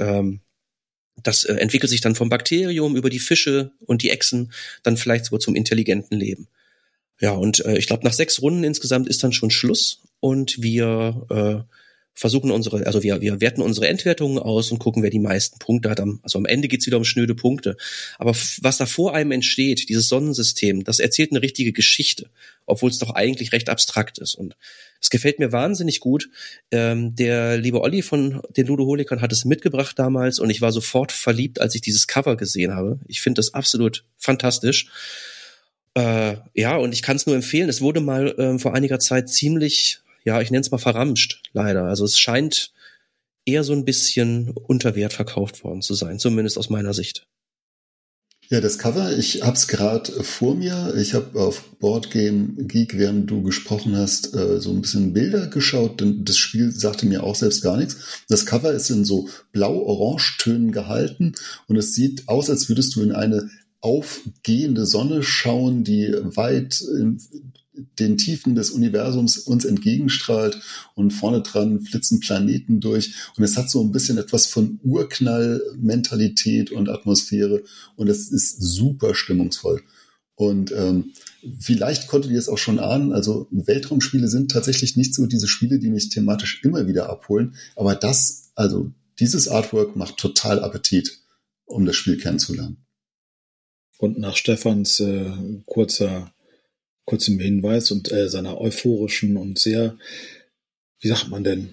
das entwickelt sich dann vom Bakterium über die Fische und die Echsen dann vielleicht sogar zum intelligenten Leben. Ja, und ich glaube, nach 6 Runden insgesamt ist dann schon Schluss und wir versuchen wir werten unsere Endwertungen aus und gucken, wer die meisten Punkte hat. Also am Ende geht's wieder um schnöde Punkte. Aber was da vor einem entsteht, dieses Sonnensystem, das erzählt eine richtige Geschichte, obwohl es doch eigentlich recht abstrakt ist. Und es gefällt mir wahnsinnig gut. Der liebe Olli von den Ludoholikern hat es mitgebracht damals und ich war sofort verliebt, als ich dieses Cover gesehen habe. Ich finde das absolut fantastisch. Und ich kann es nur empfehlen. Es wurde mal vor einiger Zeit ziemlich, ich nenne es mal verramscht, leider. Also es scheint eher so ein bisschen unter Wert verkauft worden zu sein, zumindest aus meiner Sicht. Ja, das Cover, ich hab's gerade vor mir. Ich habe auf Boardgame Geek, während du gesprochen hast, so ein bisschen Bilder geschaut, denn das Spiel sagte mir auch selbst gar nichts. Das Cover ist in so blau-orange-Tönen gehalten und es sieht aus, als würdest du in eine aufgehende Sonne schauen, die weit in den Tiefen des Universums uns entgegenstrahlt und vorne dran flitzen Planeten durch und es hat so ein bisschen etwas von Urknall-Mentalität und Atmosphäre und es ist super stimmungsvoll und vielleicht konntet ihr es auch schon ahnen, also Weltraumspiele sind tatsächlich nicht so diese Spiele, die mich thematisch immer wieder abholen. Aber dieses Artwork macht total Appetit, um das Spiel kennenzulernen. Und nach Stefans kurzem Hinweis und seiner euphorischen und sehr, wie sagt man denn?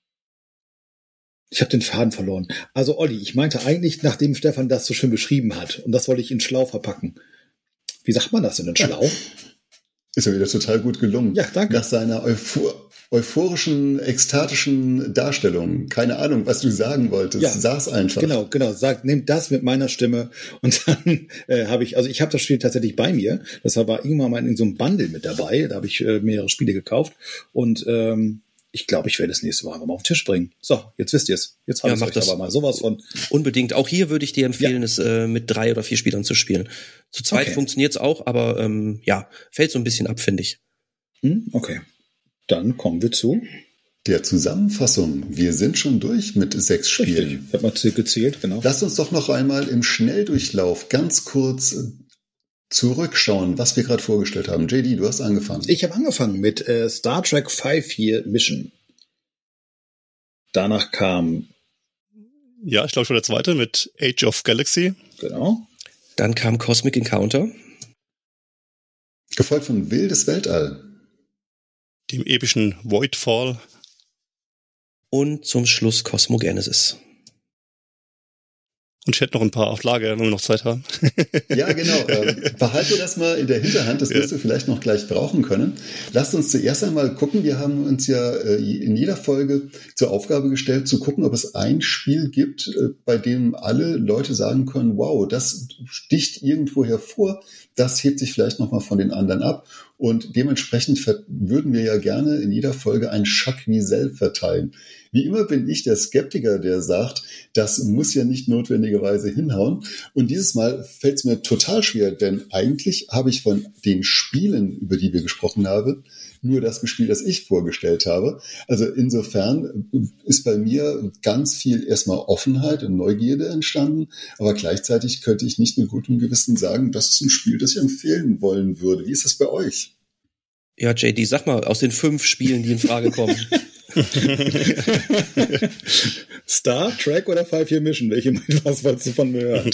Ich habe den Faden verloren. Also Olli, ich meinte eigentlich, nachdem Stefan das so schön beschrieben hat, und das wollte ich in schlau verpacken. Wie sagt man das denn in schlau? Ist ja wieder total gut gelungen. Ja, danke. Nach seiner euphorischen, ekstatischen Darstellung. Keine Ahnung, was du sagen wolltest. Ja, sag's einfach. Genau. Nehmt das mit meiner Stimme und dann ich habe das Spiel tatsächlich bei mir. Das war irgendwann mal in so einem Bundle mit dabei. Da habe ich mehrere Spiele gekauft und ich glaube, ich werde es nächste Woche mal auf den Tisch bringen. So, jetzt wisst ihr es. Jetzt habe ich euch aber mal sowas von. Unbedingt. Auch hier würde ich dir empfehlen, es mit 3 oder 4 Spielern zu spielen. Zu zweit funktioniert es auch, aber fällt so ein bisschen ab, finde ich. Okay. Dann kommen wir zu der Zusammenfassung. Wir sind schon durch mit 6 Spielen. Richtig. Ich habe mal gezählt, genau. Lasst uns doch noch einmal im Schnelldurchlauf ganz kurz zurückschauen, was wir gerade vorgestellt haben. JD, du hast angefangen. Ich habe angefangen mit Star Trek 5-Year Mission. Danach kam... Ja, ich glaube, ich war der zweite mit Age of Galaxy. Genau. Dann kam Cosmic Encounter. Gefolgt von Wildes Weltall. Dem epischen Voidfall. Und zum Schluss Cosmogenesis. Und ich hätte noch ein paar auf Lager, wenn wir noch Zeit haben. Ja, genau. Behalte das mal in der Hinterhand, das wirst du vielleicht noch gleich brauchen können. Lasst uns zuerst einmal gucken. Wir haben uns ja in jeder Folge zur Aufgabe gestellt, zu gucken, ob es ein Spiel gibt, bei dem alle Leute sagen können, wow, das sticht irgendwo hervor, das hebt sich vielleicht nochmal von den anderen ab. Und dementsprechend würden wir ja gerne in jeder Folge ein Jacques Wiesel verteilen. Wie immer bin ich der Skeptiker, der sagt, das muss ja nicht notwendigerweise hinhauen. Und dieses Mal fällt es mir total schwer, denn eigentlich habe ich von den Spielen, über die wir gesprochen haben, nur das gespielt, das ich vorgestellt habe. Also insofern ist bei mir ganz viel erstmal Offenheit und Neugierde entstanden, aber gleichzeitig könnte ich nicht mit gutem Gewissen sagen, das ist ein Spiel, das ich empfehlen wollen würde. Wie ist das bei euch? Ja, JD, sag mal, aus den 5 Spielen, die in Frage kommen. Star Trek oder 5-Year Mission? Was wolltest du von mir hören?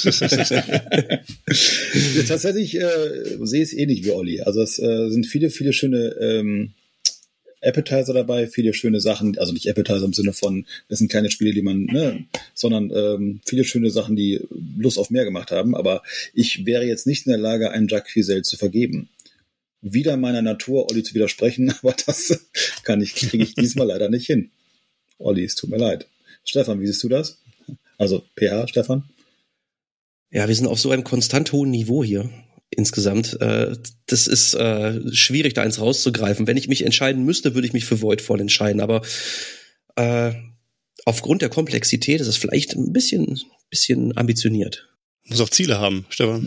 Tatsächlich sehe ich es ähnlich wie Olli. Also es sind viele schöne Appetizer dabei, viele schöne Sachen, also nicht Appetizer im Sinne von, das sind keine Spiele, die man, sondern viele schöne Sachen, die Lust auf mehr gemacht haben. Aber ich wäre jetzt nicht in der Lage, einen Jacques Wiesel zu vergeben. Wieder meiner Natur, Olli zu widersprechen, aber das kriege ich diesmal leider nicht hin. Olli, es tut mir leid. Stefan, wie siehst du das? Also PH, Stefan? Ja, wir sind auf so einem konstant hohen Niveau hier insgesamt. Das ist schwierig, da eins rauszugreifen. Wenn ich mich entscheiden müsste, würde ich mich für Voidfall entscheiden, aber aufgrund der Komplexität ist es vielleicht ein bisschen ambitioniert. Muss auch Ziele haben, Stefan.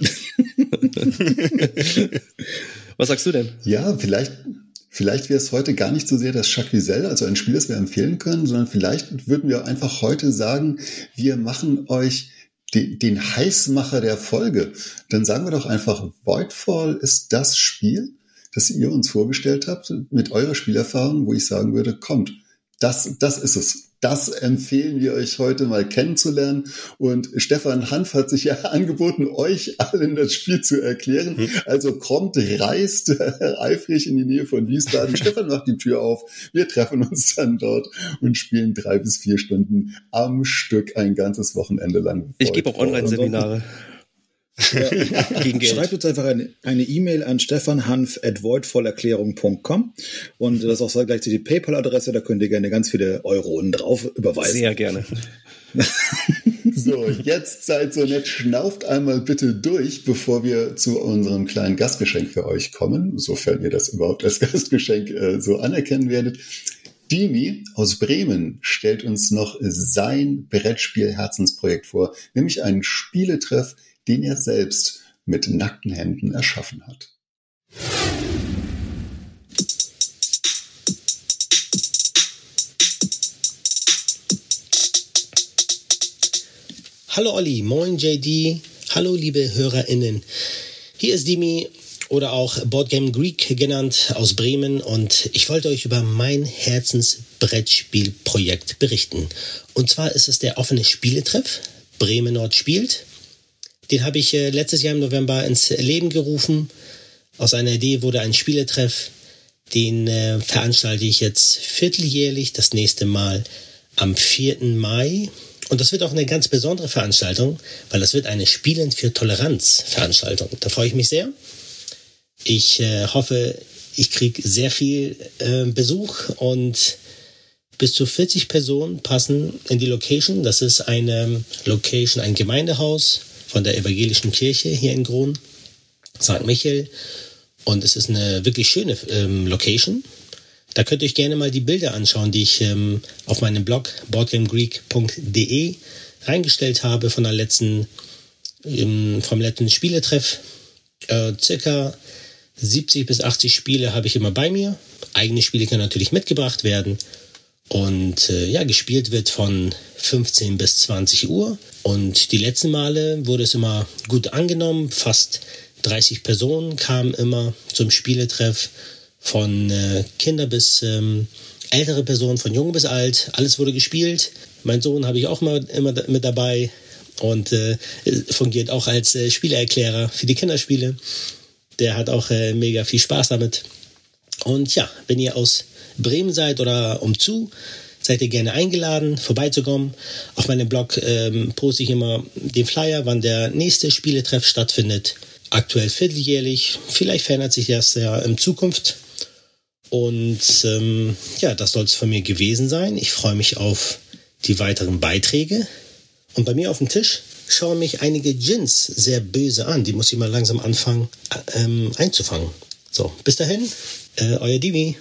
Was sagst du denn? Ja, vielleicht wäre es heute gar nicht so sehr das Jacques Wiesel, also ein Spiel, das wir empfehlen können, sondern vielleicht würden wir einfach heute sagen, wir machen euch den Heißmacher der Folge. Dann sagen wir doch einfach, Voidfall ist das Spiel, das ihr uns vorgestellt habt, mit eurer Spielerfahrung, wo ich sagen würde, kommt, das ist es. Das empfehlen wir euch heute mal kennenzulernen. Und Stefan Hanf hat sich ja angeboten, euch allen das Spiel zu erklären. Also kommt, reist eifrig in die Nähe von Wiesbaden. Stefan macht die Tür auf. Wir treffen uns dann dort und spielen 3 bis 4 Stunden am Stück ein ganzes Wochenende lang. Ich gebe auch Online-Seminare. Ja. Gegen Geld. Schreibt uns einfach eine E-Mail an stefanhanf@voidfallerklärung.com und das ist auch gleich die PayPal-Adresse, da könnt ihr gerne ganz viele Euronen drauf überweisen. Sehr gerne. So, jetzt seid so nett, schnauft einmal bitte durch, bevor wir zu unserem kleinen Gastgeschenk für euch kommen, sofern ihr das überhaupt als Gastgeschenk so anerkennen werdet. Dimi aus Bremen stellt uns noch sein Brettspiel-Herzensprojekt vor, nämlich einen Spieletreff, den er selbst mit nackten Händen erschaffen hat. Hallo Olli, moin JD, hallo liebe HörerInnen. Hier ist Dimi oder auch Boardgame Greek genannt, aus Bremen, und ich wollte euch über mein Herzensbrettspielprojekt berichten. Und zwar ist es der offene Spieletreff Bremen Nord spielt. Den habe ich letztes Jahr im November ins Leben gerufen. Aus einer Idee wurde ein Spieletreff. Den veranstalte ich jetzt vierteljährlich, das nächste Mal am 4. Mai. Und das wird auch eine ganz besondere Veranstaltung, weil das wird eine Spielen für Toleranz Veranstaltung. Da freue ich mich sehr. Ich hoffe, ich kriege sehr viel Besuch, und bis zu 40 Personen passen in die Location. Das ist eine Location, ein Gemeindehaus von der evangelischen Kirche hier in Groen, St. Michael. Und es ist eine wirklich schöne Location. Da könnt ihr euch gerne mal die Bilder anschauen, die ich auf meinem Blog boardgamegreek.de reingestellt habe vom letzten Spieletreff. Circa 70 bis 80 Spiele habe ich immer bei mir. Eigene Spiele können natürlich mitgebracht werden. Und gespielt wird von 15 bis 20 Uhr. Und die letzten Male wurde es immer gut angenommen. Fast 30 Personen kamen immer zum Spieletreff. Von Kinder bis ältere Personen, von jung bis alt. Alles wurde gespielt. Mein Sohn habe ich auch immer mit dabei und fungiert auch als Spielerklärer für die Kinderspiele. Der hat auch mega viel Spaß damit. Und ja, wenn ihr aus Bremen seid oder umzu, seid ihr gerne eingeladen, vorbeizukommen. Auf meinem Blog poste ich immer den Flyer, wann der nächste Spieletreff stattfindet. Aktuell vierteljährlich. Vielleicht verändert sich das ja in Zukunft. Und das soll es von mir gewesen sein. Ich freue mich auf die weiteren Beiträge. Und bei mir auf dem Tisch schauen mich einige Gins sehr böse an. Die muss ich mal langsam anfangen einzufangen. So, bis dahin, euer Divi.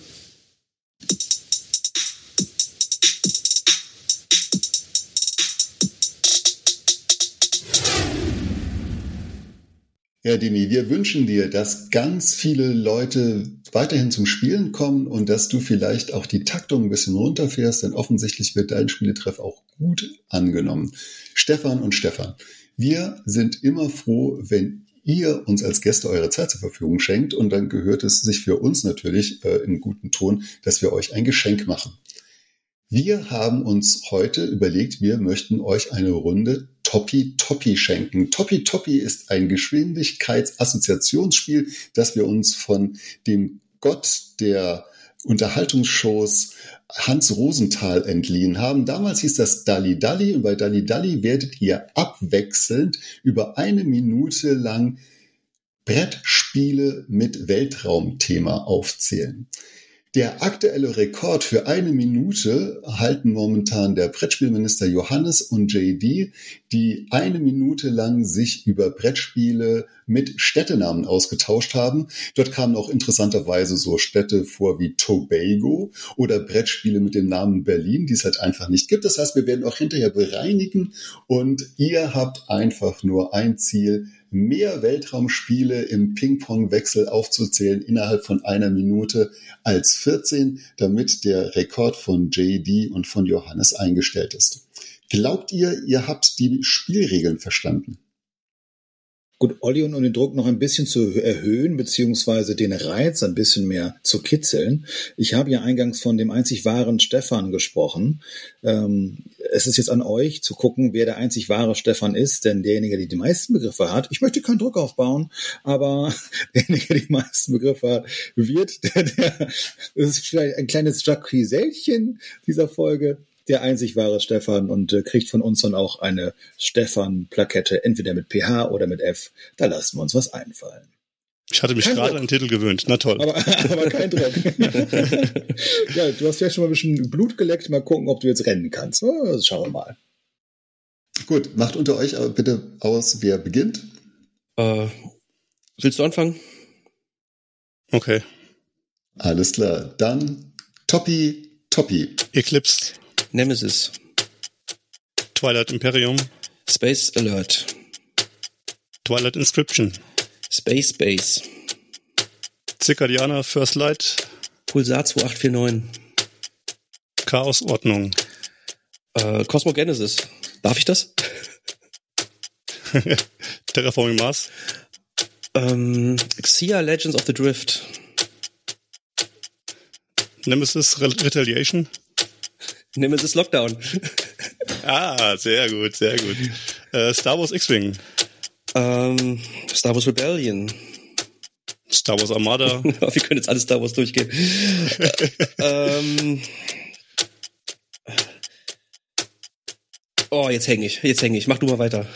Ja, Dini, wir wünschen dir, dass ganz viele Leute weiterhin zum Spielen kommen und dass du vielleicht auch die Taktung ein bisschen runterfährst, denn offensichtlich wird dein Spieletreff auch gut angenommen. Stefan und Stefan, wir sind immer froh, wenn ihr uns als Gäste eure Zeit zur Verfügung schenkt, und dann gehört es sich für uns natürlich in guten Ton, dass wir euch ein Geschenk machen. Wir haben uns heute überlegt, wir möchten euch eine Runde Topi Topi schenken. Topi Topi ist ein Geschwindigkeitsassoziationsspiel, das wir uns von dem Gott der Unterhaltungsshows Hans Rosenthal entliehen haben. Damals hieß das Dalli Dalli, und bei Dalli Dalli werdet ihr abwechselnd über 1 Minute lang Brettspiele mit Weltraumthema aufzählen. Der aktuelle Rekord für 1 Minute halten momentan der Brettspielminister Johannes und JD, die 1 Minute lang sich über Brettspiele mit Städtenamen ausgetauscht haben. Dort kamen auch interessanterweise so Städte vor wie Tobago oder Brettspiele mit dem Namen Berlin, die es halt einfach nicht gibt. Das heißt, wir werden auch hinterher bereinigen, und ihr habt einfach nur ein Ziel: mehr Weltraumspiele im Ping-Pong-Wechsel aufzuzählen innerhalb von 1 Minute als 14, damit der Rekord von JD und von Johannes eingestellt ist. Glaubt ihr, ihr habt die Spielregeln verstanden? Gut, Olli, und um den Druck noch ein bisschen zu erhöhen, beziehungsweise den Reiz ein bisschen mehr zu kitzeln. Ich habe ja eingangs von dem einzig wahren Stefan gesprochen. Es ist jetzt an euch zu gucken, wer der einzig wahre Stefan ist, denn derjenige, der die meisten Begriffe hat, ich möchte keinen Druck aufbauen, aber derjenige, der die meisten Begriffe hat, wird das ist vielleicht ein kleines Jacques-Gisellchen dieser Folge, der einzig wahre Stefan, und kriegt von uns dann auch eine Stefan-Plakette, entweder mit PH oder mit F. Da lassen wir uns was einfallen. Ich hatte mich gerade an den Titel gewöhnt. Na toll. Aber kein Druck. Ja, du hast ja schon mal ein bisschen Blut geleckt. Mal gucken, ob du jetzt rennen kannst. Schauen wir mal. Gut, macht unter euch aber bitte aus, wer beginnt. Willst du anfangen? Okay. Alles klar. Dann Topi Topi. Eclipse. Nemesis. Twilight Imperium. Space Alert. Twilight Inscription. Space Base. Circadiana First Light. Pulsar 2849. Chaos Ordnung. Cosmogenesis. Darf ich das? Terraforming Mars. Xia Legends of the Drift. Nemesis Retaliation. Nemesis Lockdown. Sehr gut, sehr gut. Star Wars X-Wing. Star Wars Rebellion. Star Wars Armada. Wir können jetzt alles Star Wars durchgehen. Jetzt häng ich. Mach du mal weiter.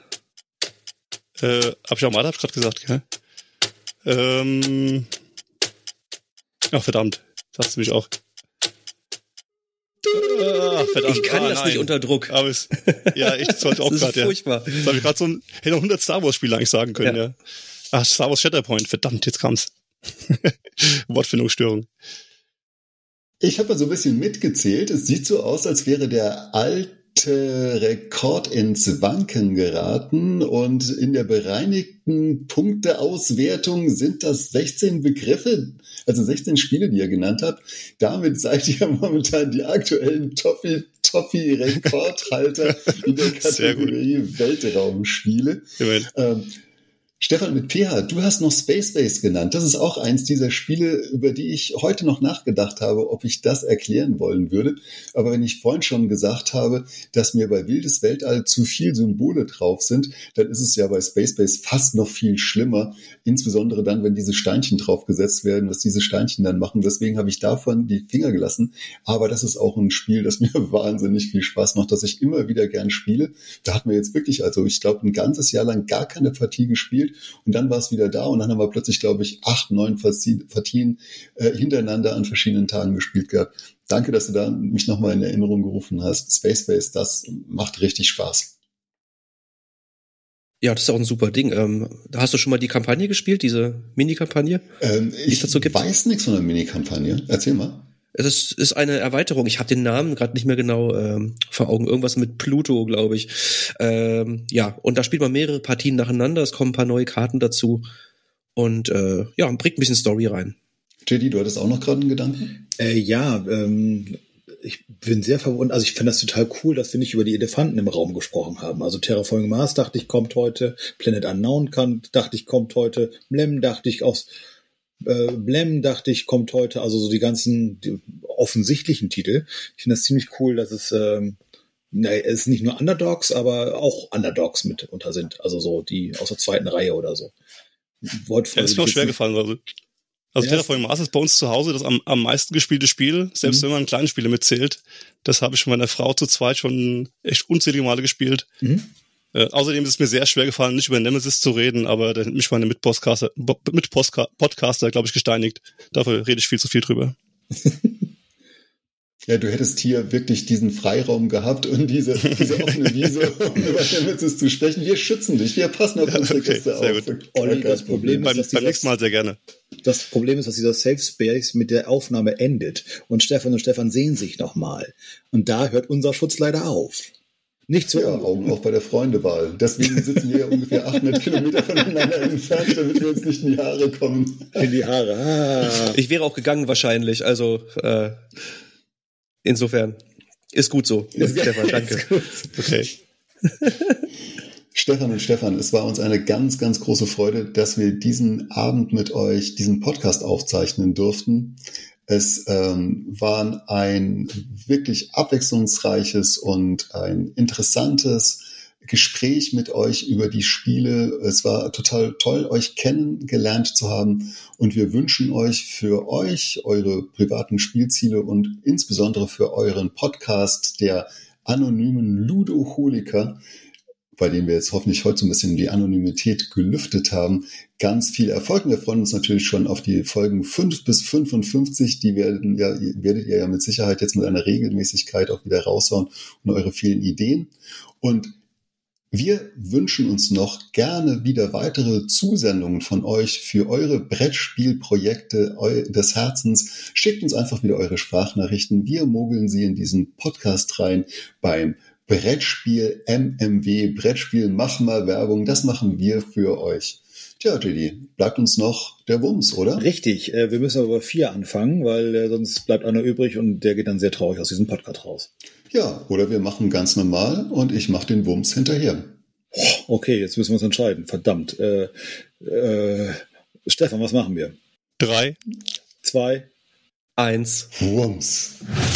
Hab ich Armada gerade gesagt, gell? Verdammt. Das hast du mich auch. Verdammt. Ich kann das nicht unter Druck. Aber ich sollte auch gerade. Das ist furchtbar. Das habe ich gerade hätte 100 Star Wars Spiele eigentlich sagen können, ja. Star Wars Shatterpoint. Verdammt, jetzt kam's. Wortfindungsstörung. Ich habe mal so ein bisschen mitgezählt. Es sieht so aus, als wäre der alte Rekord ins Wanken geraten und in der bereinigten Punkteauswertung sind das 16 Begriffe, also 16 Spiele, die ihr genannt habt. Damit seid ihr momentan die aktuellen Toffee-Rekordhalter in der Kategorie Weltraumspiele. Stefan, mit PH, du hast noch Space Base genannt. Das ist auch eins dieser Spiele, über die ich heute noch nachgedacht habe, ob ich das erklären wollen würde. Aber wenn ich vorhin schon gesagt habe, dass mir bei Wildes Weltall zu viel Symbole drauf sind, dann ist es ja bei Space Base fast noch viel schlimmer. Insbesondere dann, wenn diese Steinchen draufgesetzt werden, was diese Steinchen dann machen. Deswegen habe ich davon die Finger gelassen. Aber das ist auch ein Spiel, das mir wahnsinnig viel Spaß macht, das ich immer wieder gern spiele. Da hat man jetzt wirklich, ich glaube, ein ganzes Jahr lang gar keine Partie gespielt. Und dann war es wieder da und dann haben wir plötzlich, glaube ich, 8, 9 Partien hintereinander an verschiedenen Tagen gespielt gehabt. Danke, dass du da mich nochmal in Erinnerung gerufen hast. Space Base, das macht richtig Spaß. Ja, das ist auch ein super Ding. Hast du schon mal die Kampagne gespielt, diese Mini-Kampagne? Ich weiß nichts von der Mini-Kampagne. Erzähl mal. Es ist eine Erweiterung. Ich habe den Namen gerade nicht mehr genau vor Augen. Irgendwas mit Pluto, glaube ich. Und da spielt man mehrere Partien nacheinander. Es kommen ein paar neue Karten dazu. Und bringt ein bisschen Story rein. JD, du hattest auch noch gerade einen Gedanken? Ich bin sehr verwundert. Also ich finde das total cool, dass wir nicht über die Elefanten im Raum gesprochen haben. Also Terraforming Mars dachte ich, kommt heute. Planet Unknown dachte ich, kommt heute. Blem dachte ich kommt heute, also so die offensichtlichen Titel. Ich finde das ziemlich cool, dass es ist nicht nur Underdogs, aber auch Underdogs mit unter sind. Also so die aus der zweiten Reihe oder so. Ist mir auch schwer gefallen. Also Terraforming Mars ist bei uns zu Hause das am meisten gespielte Spiel, selbst wenn man kleine Spiele mitzählt. Das habe ich mit meiner Frau zu zweit schon echt unzählige Male gespielt. Außerdem ist es mir sehr schwer gefallen, nicht über Nemesis zu reden, aber da hat mich meine Mitpodcaster, glaube ich, gesteinigt. Dafür rede ich viel zu viel drüber. Ja, du hättest hier wirklich diesen Freiraum gehabt und diese offene Wiese, um über Nemesis zu sprechen. Wir schützen dich, wir passen auf unsere Gäste auf. Sehr gut. Olli, das Problem ist, beim nächsten Mal sehr gerne. Das Problem ist, dass dieser Safe Space mit der Aufnahme endet und Stefan sehen sich nochmal. Und da hört unser Schutz leider auf. Nicht so. Ja, Augen auch bei der Freundewahl. Deswegen sitzen wir ja ungefähr 800 Kilometer voneinander entfernt, damit wir uns nicht in die Haare kommen. In die Haare. Ich wäre auch gegangen wahrscheinlich. Also insofern ist gut so. Stefan, danke. Okay. Stefan und Stefan, es war uns eine ganz, ganz große Freude, dass wir diesen Abend mit euch diesen Podcast aufzeichnen durften. Es war ein wirklich abwechslungsreiches und ein interessantes Gespräch mit euch über die Spiele. Es war total toll, euch kennengelernt zu haben. Und wir wünschen euch für euch, eure privaten Spielziele und insbesondere für euren Podcast der anonymen Ludoholiker, bei dem wir jetzt hoffentlich heute so ein bisschen die Anonymität gelüftet haben, ganz viel Erfolg. Wir freuen uns natürlich schon auf die Folgen 5 bis 55. Die werdet ihr ja mit Sicherheit jetzt mit einer Regelmäßigkeit auch wieder raushauen und eure vielen Ideen. Und wir wünschen uns noch gerne wieder weitere Zusendungen von euch für eure Brettspielprojekte des Herzens. Schickt uns einfach wieder eure Sprachnachrichten. Wir mogeln sie in diesen Podcast rein beim Brettspiel MMW, Brettspiel Mach mal Werbung, das machen wir für euch. Tja, JD, bleibt uns noch der Wumms, oder? Richtig, wir müssen aber bei 4 anfangen, weil sonst bleibt einer übrig und der geht dann sehr traurig aus diesem Podcast raus. Ja, oder wir machen ganz normal und ich mache den Wumms hinterher. Okay, jetzt müssen wir uns entscheiden. Verdammt. Stefan, was machen wir? 3, 2, 1. Wumms.